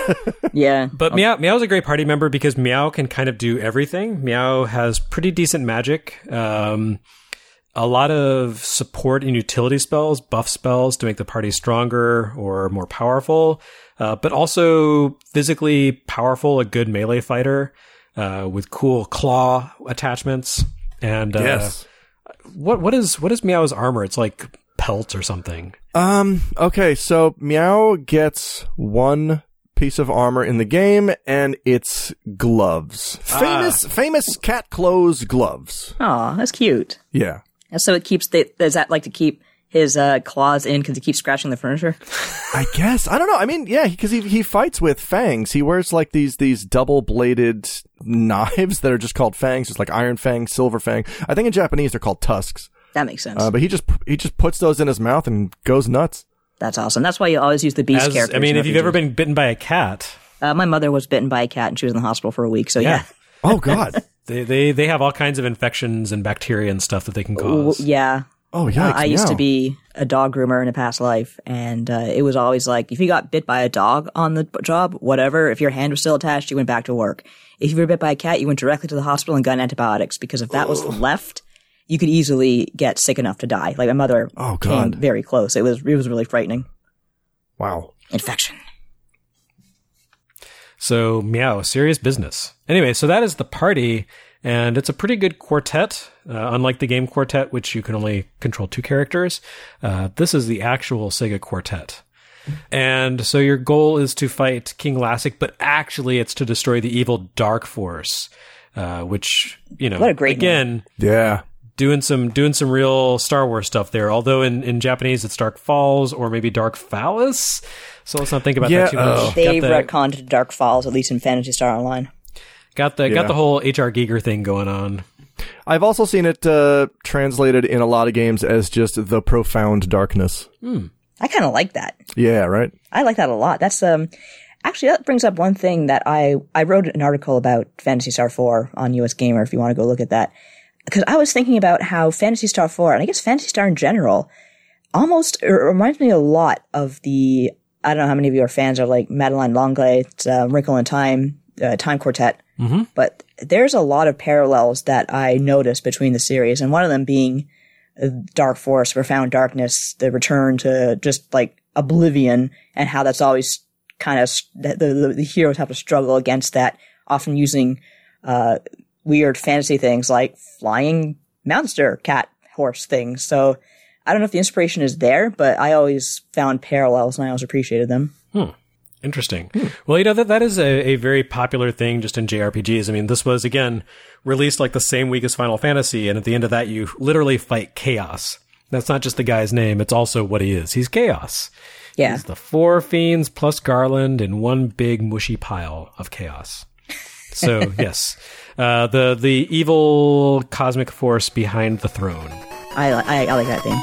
Yeah. But Meow Meow's a great party member because Meow can kind of do everything. Meow has pretty decent magic. Um, a lot of support and utility spells, buff spells to make the party stronger or more powerful, uh, but also physically powerful, a good melee fighter uh, with cool claw attachments. And uh, Yes. what what is what is Meow's armor? It's like pelt or something. Um, okay, so Meow gets one piece of armor in the game, and it's gloves. Famous, famous cat clothes gloves. Aw, that's cute. Yeah. And so it keeps the, does that like to keep his uh, claws in because he keeps scratching the furniture? I guess. I don't know. I mean, yeah, because he, he fights with fangs. He wears like these, these double-bladed knives that are just called fangs. It's like iron fang, silver fang. I think in Japanese they're called tusks. That makes sense. Uh, but he just, he just puts those in his mouth and goes nuts. That's awesome. That's why you always use the beast As, characters. I mean, in if you've R P ever Gs. been bitten by a cat, Uh, my mother was bitten by a cat and she was in the hospital for a week, so yeah. Oh, God. they, they they have all kinds of infections and bacteria and stuff that they can W- cause. yeah. Oh, Uh, yikes. I used to Meow. be a dog groomer in a past life, and uh, it was always like, if you got bit by a dog on the job, whatever, if your hand was still attached, you went back to work. If you were bit by a cat, you went directly to the hospital and got antibiotics, because if that was left, you could easily get sick enough to die. Like, my mother Oh, came God. very close. It was it was really frightening. Wow. Infection. So, Meow, serious business. Anyway, so that is the party, and it's a pretty good quartet. Uh, unlike the game Quartet, which you can only control two characters, uh, this is the actual Sega Quartet. And so your goal is to fight King Lassic, but actually it's to destroy the evil Dark Force, uh, which, you know, What a great again, Yeah. doing some doing some real Star Wars stuff there. Although in, in Japanese it's Dark Falls or maybe Dark Phallus. So let's not think about Yeah, that too much. oh. They got the, retconned to Dark Falls, at least in Phantasy Star Online. got the Yeah. got the whole H R Giger thing going on. I've also seen it uh, translated in a lot of games as just the profound darkness. I kind of like that. Yeah, right? I like that a lot. That's um, actually that brings up one thing that I I wrote an article about Phantasy Star four on U S Gamer if you want to go look at that, because I was thinking about how Phantasy Star four, and I guess Phantasy Star in general, almost it reminds me a lot of the, I don't know how many of you are fans of like Madeline Longlet's uh, Wrinkle in Time uh, Time Quartet, Mm-hmm. but there's a lot of parallels that I noticed between the series, and one of them being Dark Force, Profound Darkness, the return to just like oblivion, and how that's always kind of the, the, the heroes have to struggle against that, often using uh, weird fantasy things like flying monster cat horse things. So I don't know if the inspiration is there, but I always found parallels and I always appreciated them. Hmm. Interesting. Hmm. Well, you know, that that is a, a very popular thing just in J R P Gs. I mean, this was, again, released like the same week as Final Fantasy, and at the end of that, you literally fight Chaos. That's not just the guy's name, it's also what he is. He's Chaos. Yeah. He's the four fiends plus Garland in one big mushy pile of chaos. So, yes, uh, the the evil cosmic force behind the throne. I, I, I like that thing.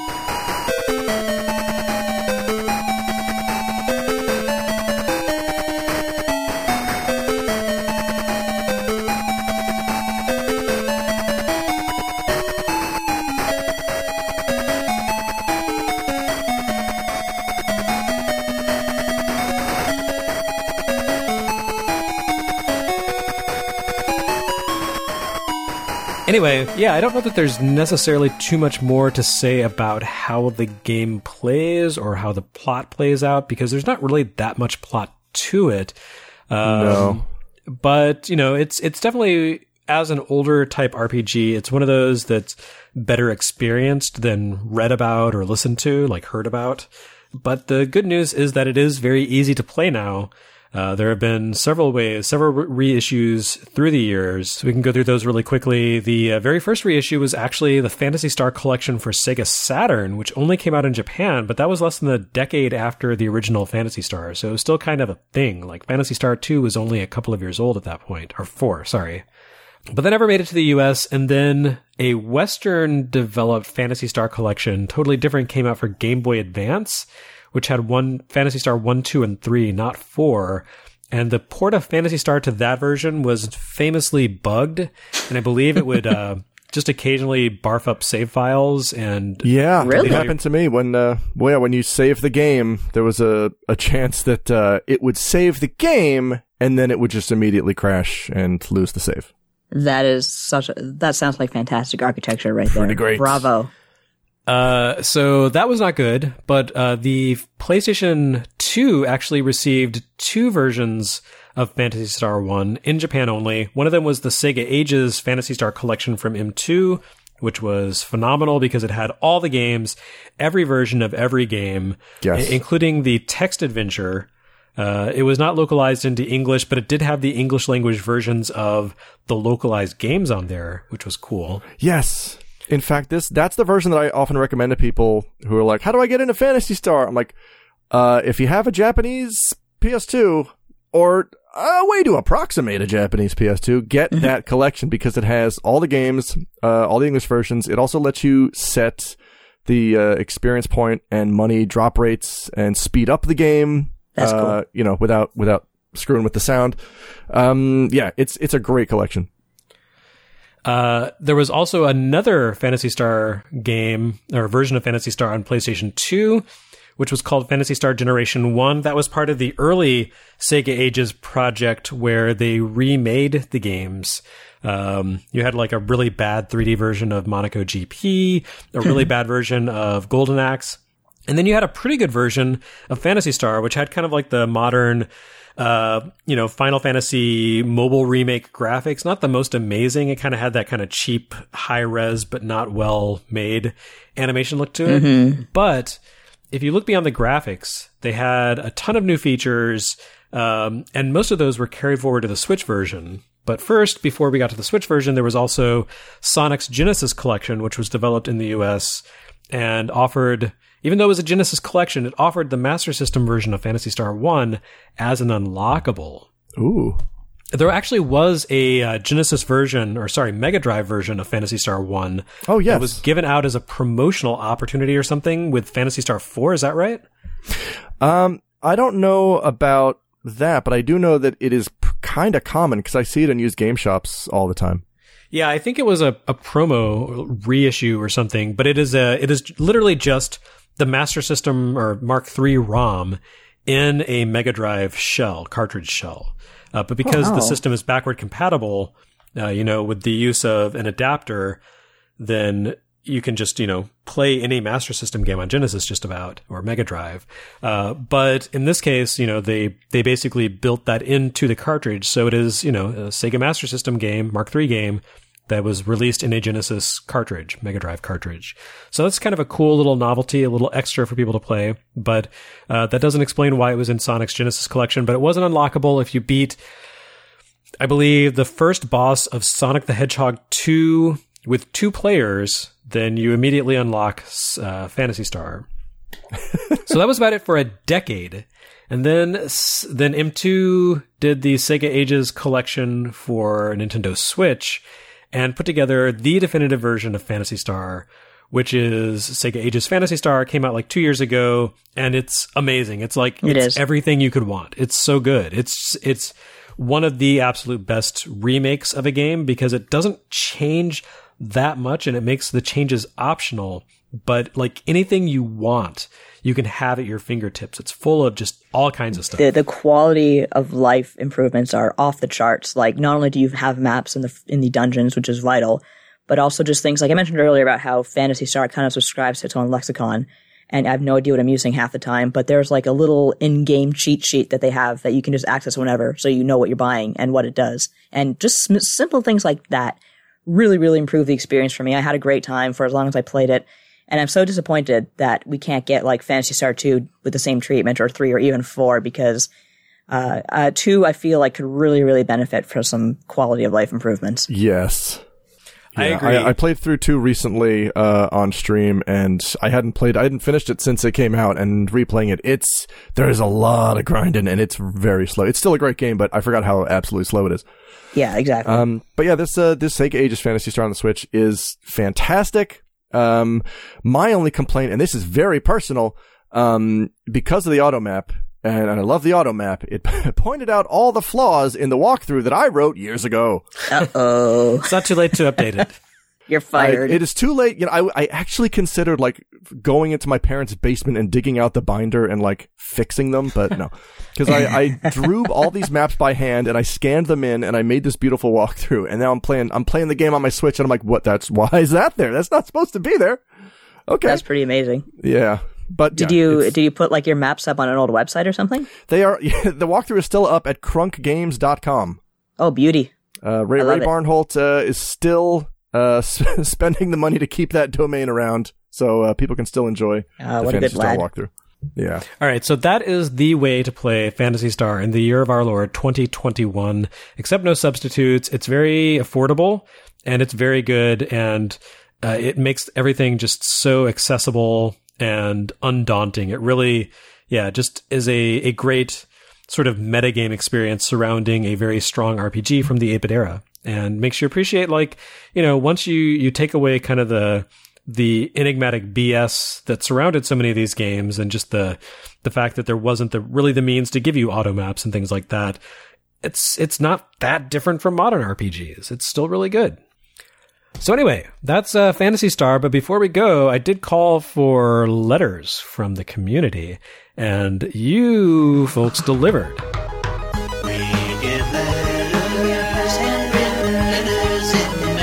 Anyway, yeah, I don't know that there's necessarily too much more to say about how the game plays or how the plot plays out, because there's not really that much plot to it. Um, no. But, you know, it's it's definitely, as an older type R P G, it's one of those that's better experienced than read about or listened to, like heard about. But the good news is that it is very easy to play now. Uh, there have been several ways, several re- reissues through the years. So we can go through those really quickly. The uh, very first reissue was actually the Phantasy Star Collection for Sega Saturn, which only came out in Japan, but that was less than a decade after the original Phantasy Star. So it was still kind of a thing. Like Phantasy Star two was only a couple of years old at that point, or four, sorry. But that never made it to the U S, and then a Western-developed Phantasy Star Collection, totally different, came out for Game Boy Advance, which had one Phantasy Star one, two, and three, not four. And the port of Phantasy Star to that version was famously bugged, and I believe it would uh, just occasionally barf up save files. And yeah, really? It happened to me when, uh, well, yeah, when you save the game, there was a, a chance that uh, it would save the game, and then it would just immediately crash and lose the save. That is such a, that sounds like fantastic architecture right there. Pretty great. Bravo. Uh, so that was not good, but uh, the PlayStation two actually received two versions of Phantasy Star one in Japan only. One of them was the Sega Ages Phantasy Star Collection from M two, which was phenomenal because it had all the games, every version of every game, yes. I- including the text adventure. Uh, it was not localized into English, but it did have the English language versions of the localized games on there, which was cool. Yes. In fact, this that's the version that I often recommend to people who are like, how do I get into Phantasy Star? I'm like, uh, if you have a Japanese P S two or a way to approximate a Japanese P S two, get that collection because it has all the games, uh, all the English versions. It also lets you set the uh, experience point and money drop rates and speed up the game. That's uh, cool. You know, without without screwing with the sound. Um, yeah, it's it's a great collection. Uh, there was also another Phantasy Star game, or version of Phantasy Star on PlayStation two, which was called Phantasy Star Generation one. That was part of the early Sega Ages project where they remade the games. Um, you had like a really bad three D version of Monaco G P, a really bad version of Golden Axe, and then you had a pretty good version of Phantasy Star, which had kind of like the modern Uh, you know, Final Fantasy mobile remake graphics, not the most amazing. It kind of had that kind of cheap, high res, but not well made animation look to it. Mm-hmm. But if you look beyond the graphics, they had a ton of new features, um, and most of those were carried forward to the Switch version. But first, before we got to the Switch version, there was also Sonic's Genesis Collection, which was developed in the U S and offered, even though it was a Genesis collection, it offered the Master System version of Phantasy Star one as an unlockable. Ooh. There actually was a uh, Genesis version, or sorry, Mega Drive version of Phantasy Star one. Oh, yes. That was given out as a promotional opportunity or something with Phantasy Star four. Is that right? Um, I don't know about that, but I do know that it is p- kind of common because I see it in used game shops all the time. Yeah, I think it was a, a promo reissue or something, but it is a it is literally just the Master System or Mark three ROM in a Mega Drive shell, cartridge shell. Uh, but because wow. the system is backward compatible, uh, you know, with the use of an adapter, then you can just, you know, play any Master System game on Genesis just about, or Mega Drive. Uh, but in this case, you know, they, they basically built that into the cartridge. So it is, you know, a Sega Master System game, Mark three game, that was released in a Genesis cartridge, Mega Drive cartridge. So that's kind of a cool little novelty, a little extra for people to play. But uh, that doesn't explain why it was in Sonic's Genesis collection. But it wasn't unlockable if you beat, I believe, the first boss of Sonic the Hedgehog two with two players. Then you immediately unlock uh, Phantasy Star. So that was about it for a decade. And then then M two did the Sega Ages collection for Nintendo Switch and put together the definitive version of Phantasy Star, which is Sega Ages Phantasy Star. Came out like two years ago, and it's amazing. It's like it it's is. everything you could want. It's so good. It's it's one of the absolute best remakes of a game because it doesn't change that much, and it makes the changes optional. But like anything you want, you can have at your fingertips. It's full of just all kinds of stuff. The, the quality of life improvements are off the charts. Like, not only do you have maps in the in the dungeons, which is vital, but also just things like I mentioned earlier about how Phantasy Star kind of subscribes to its own lexicon, and I have no idea what I'm using half the time. But there's like a little in-game cheat sheet that they have that you can just access whenever, so you know what you're buying and what it does, and just sm- simple things like that really, really improved the experience for me. I had a great time for as long as I played it. And I'm so disappointed that we can't get like Phantasy Star two with the same treatment, or three, or even four, because uh, uh, two I feel like could really, really benefit from some quality of life improvements. Yes. I Yeah, agree. I, I played through two recently uh, on stream, and I hadn't played, I hadn't finished it since it came out, and replaying it, it's, there's a lot of grinding, and it's very slow. It's still a great game, but I forgot how absolutely slow it is. Yeah, exactly. Um, but yeah, this uh, this Sega Ages Phantasy Star on the Switch is fantastic. Um, my only complaint, and this is very personal, um, because of the auto map, and, and I love the auto map, it pointed out all the flaws in the walkthrough that I wrote years ago. Uh-oh. It's not too late to update it. You're I, fired. it is too late. You know, I, I actually considered like going into my parents' basement and digging out the binder and like fixing them, but no, because I, I drew all these maps by hand and I scanned them in and I made this beautiful walkthrough. And now I'm playing, I'm playing the game on my Switch and I'm like, what? That's why is that there? That's not supposed to be there. Okay, That's pretty amazing. yeah. But Did yeah, you it's- did you put like your maps up on an old website or something? They are. The walkthrough is still up at crunk games dot com. Oh, beauty. Uh, Ray, I love Ray it. Barnholt uh, is still uh, spending the money to keep that domain around, so uh, people can still enjoy Uh, the what a Phantasy good Star lad. walkthrough. Yeah. All right, so that is the way to play Phantasy Star in the year of our Lord twenty twenty-one. Accept no substitutes. It's very affordable, and it's very good, and uh, it makes everything just so accessible and undaunting. It really, yeah, just is a, a great sort of metagame experience surrounding a very strong R P G from the eight-bit era, and makes you appreciate, like, you know, once you, you take away kind of the the enigmatic B S that surrounded so many of these games, and just the the fact that there wasn't the really the means to give you auto maps and things like that, it's it's not that different from modern R P Gs. It's still really good. So anyway, that's uh, Phantasy Star. But before we go, I did call for letters from the community, and you folks delivered. We get letters, handwritten letters in the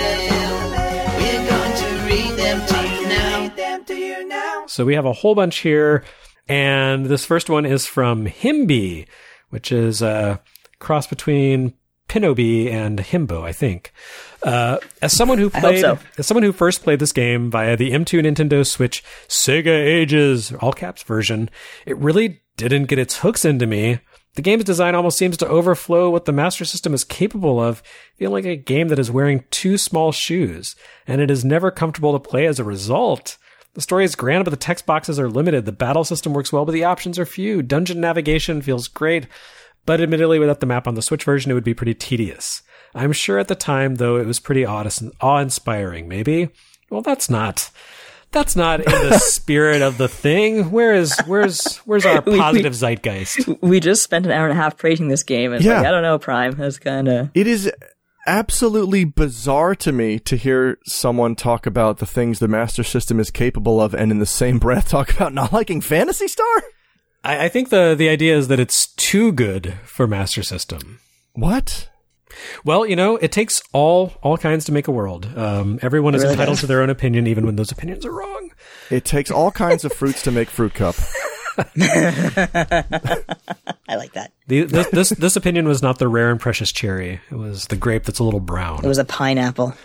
mail. We're going to read them to you now. Read them to you now. So we have a whole bunch here, and this first one is from Himby, which is a cross between Pinobi and Himbo, I think. Uh, as someone who I hope played, so. as someone who first played this game via the M two Nintendo Switch Sega Ages all caps version, it really didn't get its hooks into me. The game's design almost seems to overflow what the Master System is capable of, feeling like a game that is wearing two small shoes, and it is never comfortable to play as a result. The story is grand, but the text boxes are limited. The battle system works well, but the options are few. Dungeon navigation feels great, but admittedly, without the map on the Switch version, it would be pretty tedious. I'm sure at the time, though, it was pretty awe-inspiring, maybe? Well, that's not... That's not in the spirit of the thing. Where is, where's, where's our We- we- positive zeitgeist? We just spent an hour and a half praising this game, and Yeah. like, I don't know, Prime. That's kind of... It is absolutely bizarre to me to hear someone talk about the things the Master System is capable of, and in the same breath talk about not liking Phantasy Star? I, I think the, the idea is that it's too good for Master System. What? Well, you know, it takes all all kinds to make a world. Um, everyone is It really entitled does. to their own opinion, even when those opinions are wrong. It takes all kinds of fruits to make Fruit Cup. I like that. The, this, this this opinion was not the rare and precious cherry. It was the grape that's a little brown. It was a pineapple.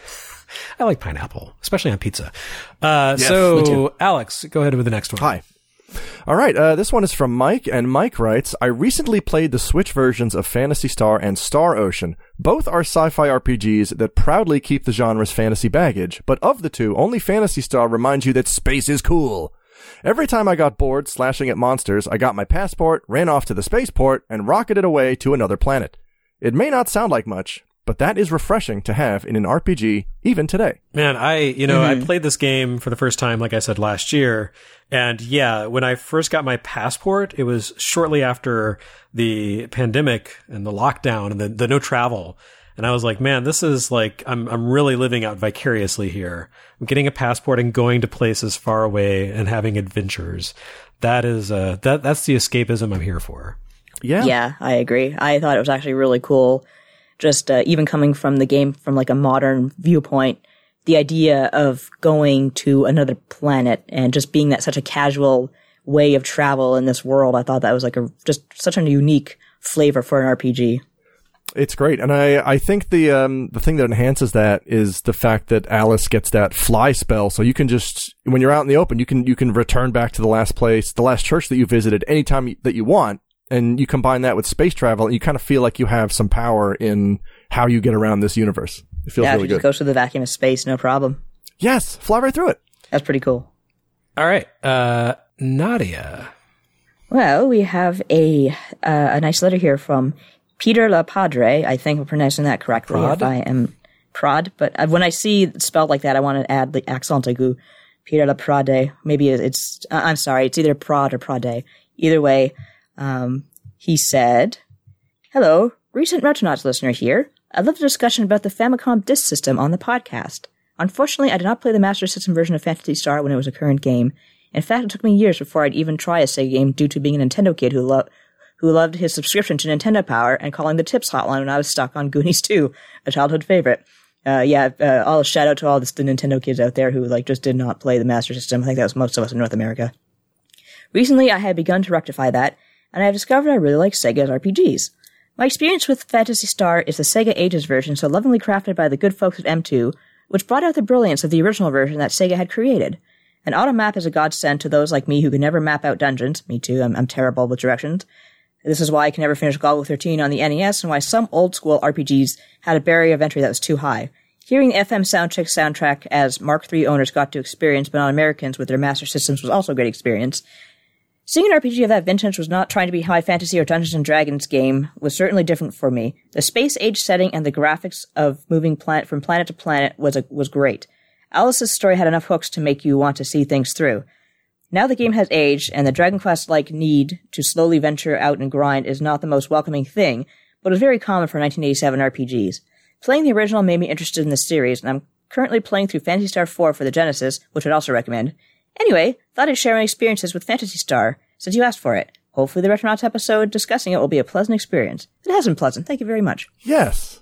I like pineapple, especially on pizza. Uh, Yes, me so, too. Alex, go ahead with the next one. Hi. All right, uh, this one is from Mike, and Mike writes, I recently played the Switch versions of Phantasy Star and Star Ocean. Both are sci-fi R P Gs that proudly keep the genre's fantasy baggage, but of the two, only Phantasy Star reminds you that space is cool. Every time I got bored slashing at monsters, I got my passport, ran off to the spaceport, and rocketed away to another planet. It may not sound like much, but that is refreshing to have in an R P G, even today. Man, I, you know, Mm-hmm. I played this game for the first time, like I said, last year. And yeah, when I first got my passport, it was shortly after the pandemic and the lockdown and the, the no travel. And I was like, man, this is like, I'm, I'm really living out vicariously here. I'm getting a passport and going to places far away and having adventures. That is, uh, that, that's the escapism I'm here for. Yeah. Yeah, I agree. I thought it was actually really cool. Just uh, even coming from the game from like a modern viewpoint, the idea of going to another planet and just being that such a casual way of travel in this world, I thought that was like a just such a unique flavor for an R P G. It's great, and I, I think the um the thing that enhances that is the fact that Alice gets that fly spell, so you can just when you're out in the open, you can you can return back to the last place, the last church that you visited anytime that you want, and you combine that with space travel, and you kind of feel like you have some power in how you get around this universe. It feels yeah, really if you good. just go through the vacuum of space, no problem. Yes, fly right through it. That's pretty cool. All right. Uh, Nadia. Well, we have a uh, a nice letter here from Peter La Padre. I think I'm pronouncing that correctly. Prod? If I am Prod, but uh, when I see it spelled like that, I want to add the accent aigu. Peter La Prade. Maybe it's. Uh, I'm sorry. It's either Prod or Prade. Either way, um, he said, "Hello, recent Retronauts listener here. I love the discussion about the Famicom Disk System on the podcast. Unfortunately, I did not play the Master System version of Phantasy Star when it was a current game. In fact, it took me years before I'd even try a Sega game due to being a Nintendo kid who loved who loved his subscription to Nintendo Power and calling the tips hotline when I was stuck on Goonies two, a childhood favorite. Uh, yeah, uh, all shout out to all this, the Nintendo kids out there who like just did not play the Master System. I think that was most of us in North America. Recently, I had begun to rectify that, and I have discovered I really like Sega's R P Gs. My experience with Phantasy Star is the Sega Ages version so lovingly crafted by the good folks at M two, which brought out the brilliance of the original version that Sega had created. An auto map is a godsend to those like me who can never map out dungeons. Me too, I'm, I'm terrible with directions. This is why I can never finish Golgo thirteen on the N E S and why some old-school R P Gs had a barrier of entry that was too high. Hearing the F M Soundcheck soundtrack as Mark three owners got to experience, but not Americans with their Master Systems was also a great experience. Seeing an R P G of that vintage was not trying to be high fantasy or Dungeons and Dragons game was certainly different for me. The space age setting and the graphics of moving planet from planet to planet was a, was great. Alice's story had enough hooks to make you want to see things through. Now the game has aged, and the Dragon Quest-like need to slowly venture out and grind is not the most welcoming thing, but is very common for nineteen eighty-seven R P Gs. Playing the original made me interested in the series, and I'm currently playing through Phantasy Star four for the Genesis, which I'd also recommend. Anyway, thought I'd share my experiences with Phantasy Star, since you asked for it. Hopefully the Retronauts episode discussing it will be a pleasant experience. It has been pleasant. Thank you very much. Yes.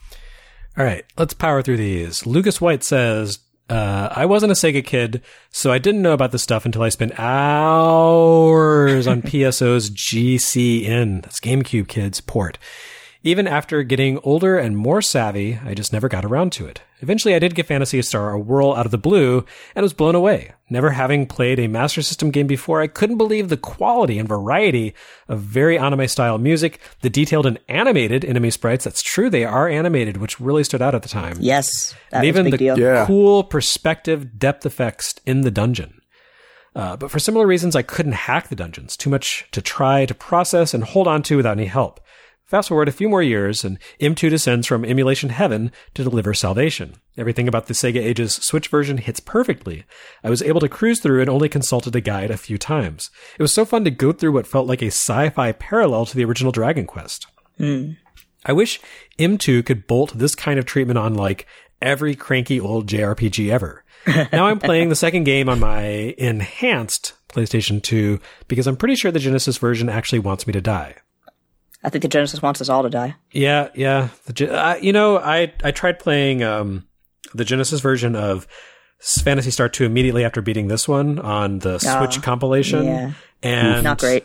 All right, let's power through these. Lucas White says, uh, I wasn't a Sega kid, so I didn't know about this stuff until I spent hours on P S O's G C N, that's GameCube kids, port. Even after getting older and more savvy, I just never got around to it. Eventually, I did give Phantasy Star a whirl out of the blue and was blown away. Never having played a Master System game before, I couldn't believe the quality and variety of very anime-style music, the detailed and animated enemy sprites. That's true, they are animated, which really stood out at the time. Yes, that and was even a big the deal. Yeah. cool perspective depth effects in the dungeon. Uh, but for similar reasons, I couldn't hack the dungeons. Too much to try to process and hold on to without any help. Fast forward a few more years, and M two descends from emulation heaven to deliver salvation. Everything about the Sega Ages Switch version hits perfectly. I was able to cruise through and only consulted a guide a few times. It was so fun to go through what felt like a sci-fi parallel to the original Dragon Quest. Mm. I wish M two could bolt this kind of treatment on, like, every cranky old J R P G ever. Now I'm playing the second game on my enhanced PlayStation two because I'm pretty sure the Genesis version actually wants me to die. I think the Genesis wants us all to die. Yeah, yeah. The, uh, you know, I I tried playing um, the Genesis version of Phantasy Star two immediately after beating this one on the Switch Oh, compilation. yeah. And Not great.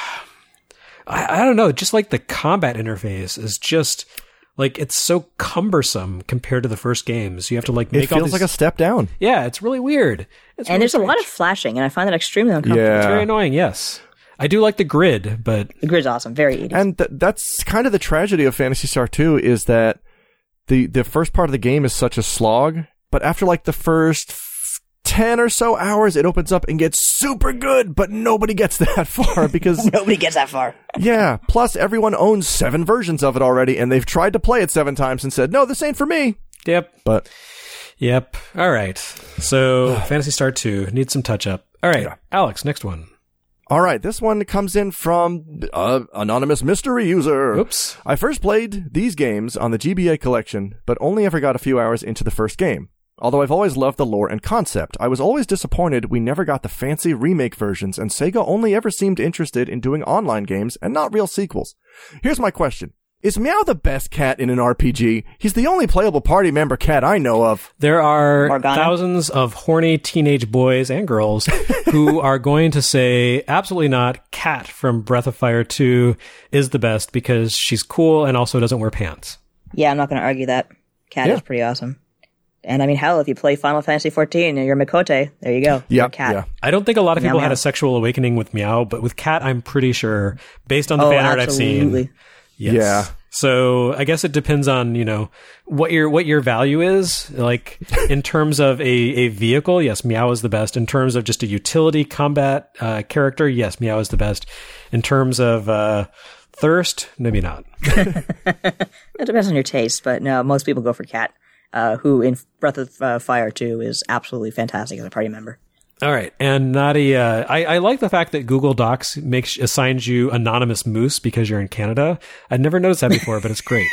I, I don't know, just like the combat interface is just like it's so cumbersome compared to the first games. You have to like make It all feels these... like a step down. Yeah, it's really weird. It's And really there's a lot strange. of flashing, and I find that extremely uncomfortable. Yeah. It's very annoying, yes. I do like the grid, but The grid's awesome. Very eighties. And th- that's kind of the tragedy of Phantasy Star two is that the the first part of the game is such a slog, but after like the first f- ten or so hours, it opens up and gets super good, but nobody gets that far because, Nobody gets that far. yeah, plus everyone owns seven versions of it already, and they've tried to play it seven times and said, no, this ain't for me. yep. But Yep. All right. So Phantasy Star two needs some touch up. All right, Yeah. Alex, next one. all right, this one comes in from uh, anonymous mystery user. Oops. I first played these games on the G B A collection, but only ever got a few hours into the first game. Although I've always loved the lore and concept, I was always disappointed we never got the fancy remake versions, and Sega only ever seemed interested in doing online games and not real sequels. Here's my question. Is Meow the best cat in an R P G? He's the only playable party member cat I know of. There are Morgana? thousands of horny teenage boys and girls who are going to say, absolutely not, Cat from Breath of Fire two is the best because she's cool and also doesn't wear pants. Yeah, I'm not going to argue that. Cat Yeah. is pretty awesome. And I mean, hell, if you play Final Fantasy fourteen and you're Mikote, there you go. You're Yeah, a cat. yeah. I don't think a lot of Meow people had meow. a sexual awakening with Meow, but with Cat, I'm pretty sure, based on the Oh, fan art I've absolutely. seen. Yes. Yeah. So I guess it depends on, you know, what your what your value is. Like in terms of a, a vehicle, yes, Meow is the best. In terms of just a utility combat uh, character, yes, Meow is the best. In terms of uh, thirst, maybe not. It depends on your taste, but no, most people go for Cat, uh, who in Breath of uh, Fire two is absolutely fantastic as a party member. All right, and Nadia, I, I like the fact that Google Docs makes assigns you anonymous moose because you're in Canada. I'd never noticed that before, but it's great.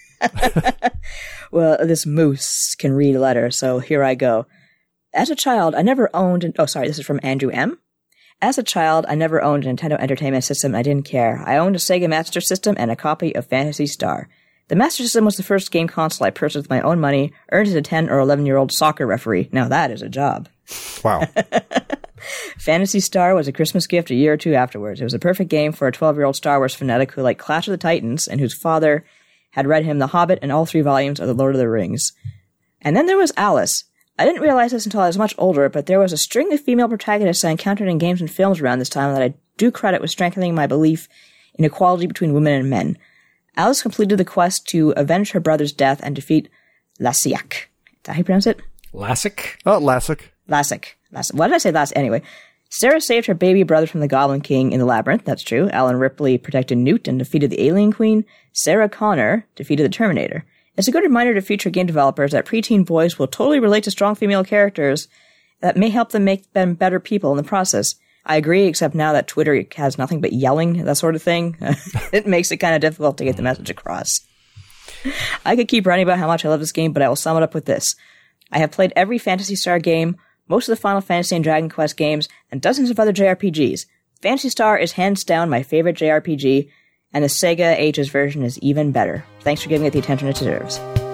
Well, this moose can read a letter, so here I go. As a child, I never owned an- oh, sorry, this is from Andrew M. As a child, I never owned a Nintendo Entertainment System and I didn't care. I owned a Sega Master System and a copy of Phantasy Star. The Master System was the first game console I purchased with my own money, earned as a ten or eleven-year-old soccer referee. Now that is a job. Wow. Phantasy Star was a Christmas gift a year or two afterwards. It was a perfect game for a twelve-year-old Star Wars fanatic who liked Clash of the Titans and whose father had read him The Hobbit and all three volumes of The Lord of the Rings. And then there was Alice. I didn't realize this until I was much older, but there was a string of female protagonists I encountered in games and films around this time that I do credit with strengthening my belief in equality between women and men. Alice completed the quest to avenge her brother's death and defeat Lassiak. Is that how you pronounce it? Lassic? Oh, Lassic. Lassic. Lassic. Why did I say Lassic? Anyway, Sarah saved her baby brother from the Goblin King in the Labyrinth. That's true. Alan Ripley protected Newt and defeated the Alien Queen. Sarah Connor defeated the Terminator. It's a good reminder to future game developers that preteen boys will totally relate to strong female characters that may help them make them better people in the process. I agree, except now that Twitter has nothing but yelling, that sort of thing, it makes it kind of difficult to get the message across. I could keep writing about how much I love this game, but I will sum it up with this. I have played every Phantasy Star game, most of the Final Fantasy and Dragon Quest games, and dozens of other J R P Gs. Phantasy Star is hands down my favorite J R P G, and the Sega Ages version is even better. Thanks for giving it the attention it deserves.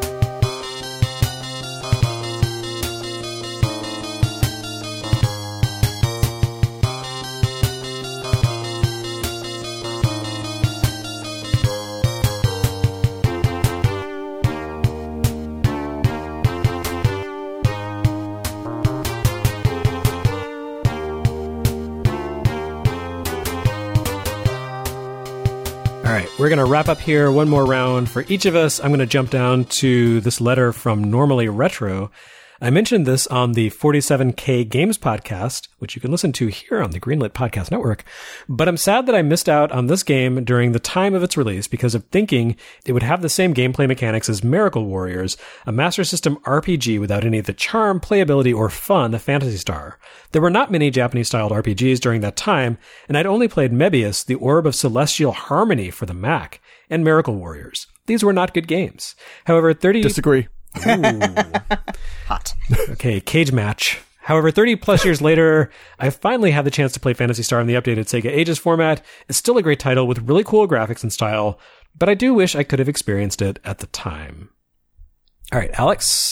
All right, we're going to wrap up here. One more round for each of us. I'm going to jump down to this letter from Normally Retro. I mentioned this on the forty-seven K Games podcast, which you can listen to here on the Greenlit Podcast Network. But I'm sad that I missed out on this game during the time of its release because of thinking it would have the same gameplay mechanics as Miracle Warriors, a Master System R P G without any of the charm, playability, or fun of Phantasy Star. There were not many Japanese-styled R P Gs during that time, and I'd only played Mebius, the Orb of Celestial Harmony for the Mac, and Miracle Warriors. These were not good games. However, thirty... Disagree. Hot. Okay, cage match. However, thirty plus years later, I finally had the chance to play Phantasy Star in the updated Sega Ages format. It's still a great title with really cool graphics and style, but I do wish I could have experienced it at the time. All right, Alex.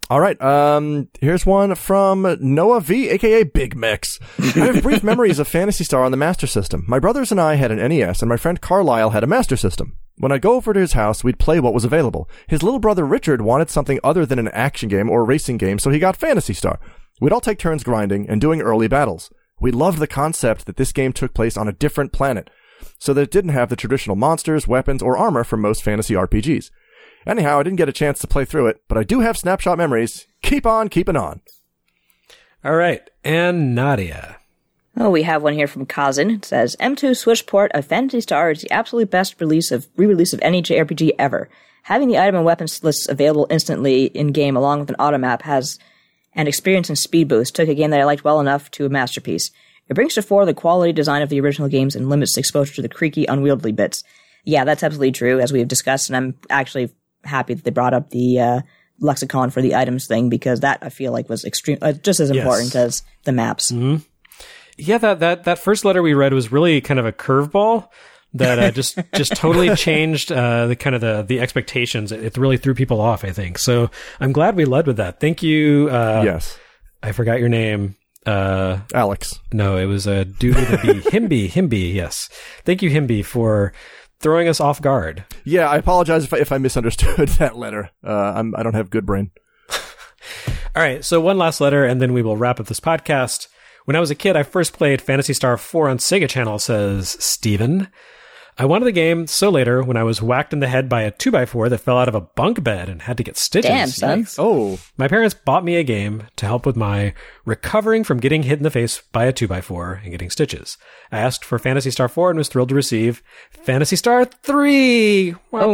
All right. Um, here's one from Noah V, aka Big Mix. I have brief memories of Phantasy Star on the Master System. My brothers and I had an N E S, and my friend Carlisle had a Master System. When I'd go over to his house, we'd play what was available. His little brother Richard wanted something other than an action game or a racing game, so he got Phantasy Star. We'd all take turns grinding and doing early battles. We loved the concept that this game took place on a different planet, so that it didn't have the traditional monsters, weapons, or armor from most fantasy R P Gs. Anyhow, I didn't get a chance to play through it, but I do have snapshot memories. Keep on keeping on. All right. And Nadia. Oh, we have one here from Kazin. It says, M two Switch port of Phantasy Star is the absolute best release of re-release of any J R P G ever. Having the item and weapons lists available instantly in-game along with an automap has an experience and speed boost took a game that I liked well enough to a masterpiece. It brings to fore the quality design of the original games and limits the exposure to the creaky, unwieldy bits. Yeah, that's absolutely true, as we've discussed, and I'm actually happy that they brought up the uh, lexicon for the items thing, because that, I feel like, was extreme, uh, just as important yes. as the maps. Mm-hmm. Yeah, that, that, that first letter we read was really kind of a curveball that uh, just just totally changed uh, the kind of the, the expectations. It, it really threw people off, I think. So I'm glad we led with that. Thank you. Uh, yes. I forgot your name. Uh, Alex. No, it was a dude with a B. Himby. Himby, yes. Thank you, Himby, for throwing us off guard. Yeah, I apologize if I, if I misunderstood that letter. Uh, I'm, I don't have good brain. All right, so one last letter, and then we will wrap up this podcast. When I was a kid, I first played Phantasy Star four on Sega Channel, says Steven. I wanted the game, so later, when I was whacked in the head by a two by four that fell out of a bunk bed and had to get stitches. Damn, son. Oh. My parents bought me a game to help with my recovering from getting hit in the face by a two by four and getting stitches. I asked for Phantasy Star four and was thrilled to receive Phantasy Star three. Oh,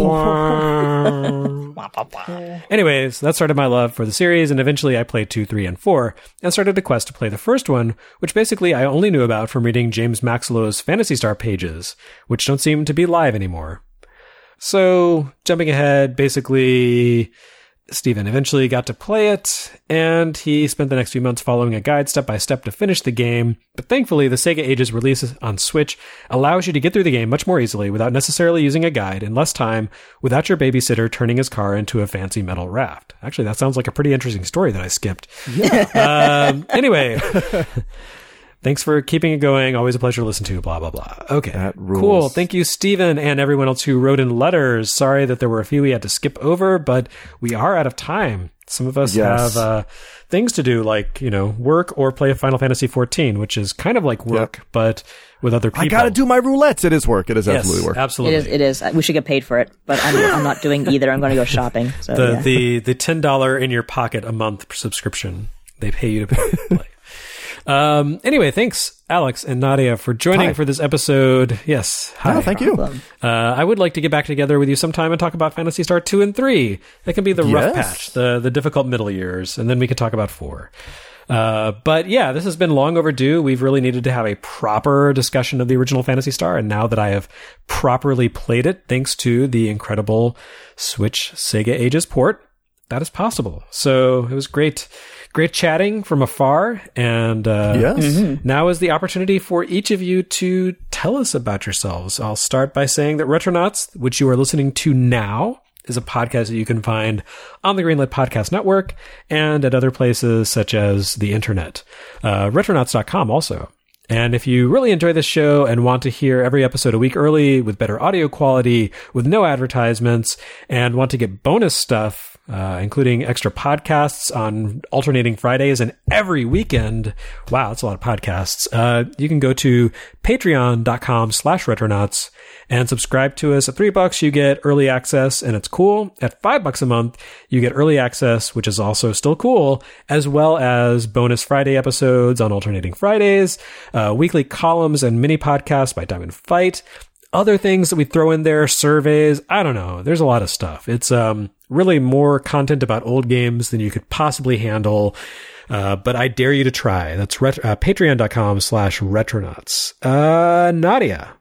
no. Anyways, that started my love for the series, and eventually I played two, three, and four, and started a quest to play the first one, which basically I only knew about from reading James Maxillow's Phantasy Star pages, which don't seem to be live anymore. So, jumping ahead, basically, Steven eventually got to play it, and he spent the next few months following a guide step by step to finish the game. But thankfully, the Sega Ages release on Switch allows you to get through the game much more easily without necessarily using a guide in less time, without your babysitter turning his car into a fancy metal raft. Actually, that sounds like a pretty interesting story that I skipped. Yeah. um, anyway. Thanks for keeping it going. Always a pleasure to listen to. Blah, blah, blah. Okay. That rules. Cool. Thank you, Steven, and everyone else who wrote in letters. Sorry that there were a few we had to skip over, but we are out of time. Some of us yes. have uh, things to do, like, you know, work or play Final Fantasy fourteen, which is kind of like work, yep. but with other people. I gotta do my roulettes. It is work. It is yes, absolutely work. Absolutely. It is. It is. We should get paid for it, but I'm, I'm not doing either. I'm going to go shopping. So, the, yeah. the, the ten dollars in your pocket a month subscription. They pay you to play. Um, anyway, thanks, Alex and Nadia, for joining hi. for this episode. Yes. Hi. Oh, thank you. Uh, I would like to get back together with you sometime and talk about Phantasy Star two and three. That can be the yes. rough patch, the, the difficult middle years, and then we could talk about four. Uh, but yeah, this has been long overdue. We've really needed to have a proper discussion of the original Phantasy Star, and now that I have properly played it, thanks to the incredible Switch Sega Ages port, that is possible. So it was great. Great chatting from afar, and uh, yes. mm-hmm. now is the opportunity for each of you to tell us about yourselves. I'll start by saying that Retronauts, which you are listening to now, is a podcast that you can find on the Greenlit Podcast Network and at other places such as the internet. Uh, retronauts dot com also. And if you really enjoy this show and want to hear every episode a week early with better audio quality, with no advertisements, and want to get bonus stuff, Uh, including extra podcasts on alternating Fridays and every weekend. Wow, that's a lot of podcasts. Uh, you can go to patreon.com slash retronauts and subscribe to us. At three bucks, you get early access, and it's cool. At five bucks a month, you get early access, which is also still cool, as well as bonus Friday episodes on alternating Fridays, uh, weekly columns and mini podcasts by Diamond Fight, other things that we throw in there, surveys. I don't know. There's a lot of stuff. It's um really more content about old games than you could possibly handle. Uh, but I dare you to try. That's ret- uh, patreon.com slash retronauts. Uh, Nadia.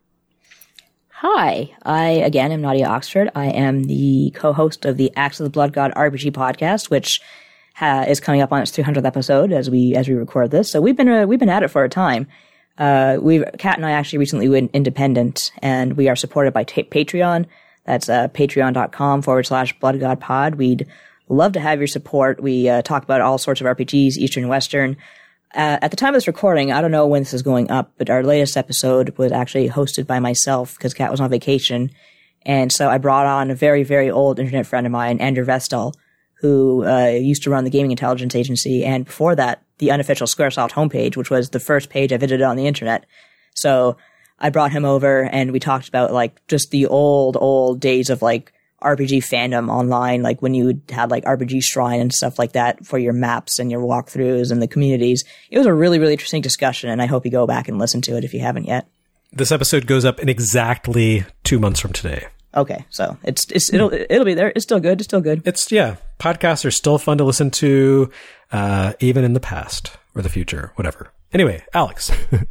Hi, I again am Nadia Oxford. I am the co-host of the Axe of the Blood God R P G podcast, which ha- is coming up on its three hundredth episode as we as we record this. So we've been uh, we've been at it for a time. Uh, we Kat and I actually recently went independent, and we are supported by ta- Patreon. That's uh, patreon.com forward slash bloodgodpod. We'd Love to have your support. We uh, talk about all sorts of R P Gs, Eastern and Western. Uh, at the time of this recording, I don't know when this is going up, but our latest episode was actually hosted by myself because Kat was on vacation. And so I brought on a very, very old internet friend of mine, Andrew Vestal, who uh, used to run the Gaming Intelligence Agency. And before that, the unofficial Squaresoft homepage, which was the first page I visited on the internet. So I brought him over and we talked about like just the old, old days of like R P G fandom online, like when you had like R P G Shrine and stuff like that for your maps and your walkthroughs and the communities. It was a really, really interesting discussion, and I hope you go back and listen to it if you haven't yet. This episode goes up in exactly two months from today. Okay, so it's it's it'll it'll be there. It's still good. It's still good. It's yeah. Podcasts are still fun to listen to, uh, even in the past or the future, whatever. Anyway, Alex.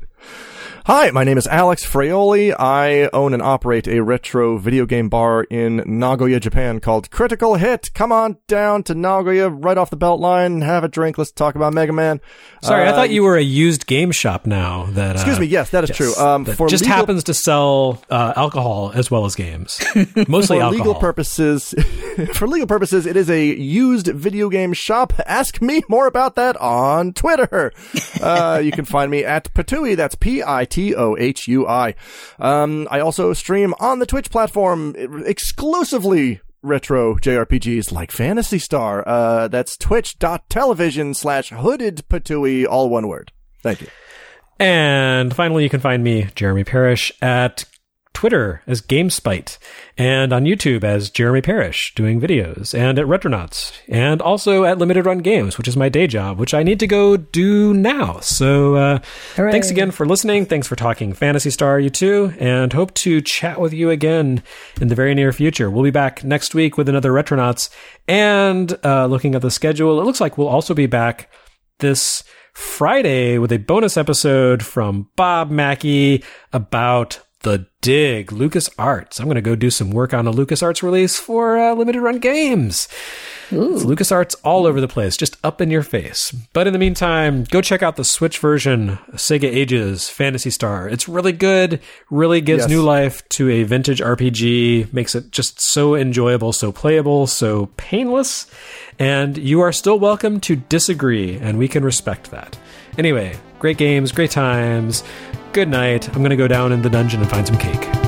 Hi, my name is Alex Fraioli. I own and operate a retro video game bar in Nagoya, Japan called Critical Hit. Come on down to Nagoya right off the Beltline, have a drink. Let's talk about Mega Man. Sorry, uh, I thought you were a used game shop now. That Excuse uh, me, yes, that is yes, true. Um, that for just legal, happens to sell uh, alcohol as well as games. Mostly for alcohol. legal purposes, for legal purposes, it is a used video game shop. Ask me more about that on Twitter. Uh, you can find me at Patui. That's P I T O H U I. Um, I also stream on the Twitch platform exclusively retro J R P Gs like Phantasy Star. Uh, that's twitch.television slash hooded Patui, all one word. Thank you. And finally, you can find me, Jeremy Parrish, at Twitter as GameSpite, and on YouTube as Jeremy Parrish, doing videos, and at Retronauts, and also at Limited Run Games, which is my day job, which I need to go do now. So uh, thanks again for listening. Thanks for talking Phantasy Star, you too, and hope to chat with you again in the very near future. We'll be back next week with another Retronauts, and uh, looking at the schedule, it looks like we'll also be back this Friday with a bonus episode from Bob Mackey about The Dig, LucasArts. I'm going to go do some work on a LucasArts release for uh, Limited Run Games. Ooh. It's LucasArts all over the place, just up in your face. But in the meantime, go check out the Switch version, Sega Ages, Phantasy Star. It's really good, really gives Yes. new life to a vintage R P G, makes it just so enjoyable, so playable, so painless. And you are still welcome to disagree, and we can respect that. Anyway, great games, great times. Good night. I'm going to go down in the dungeon and find some cake.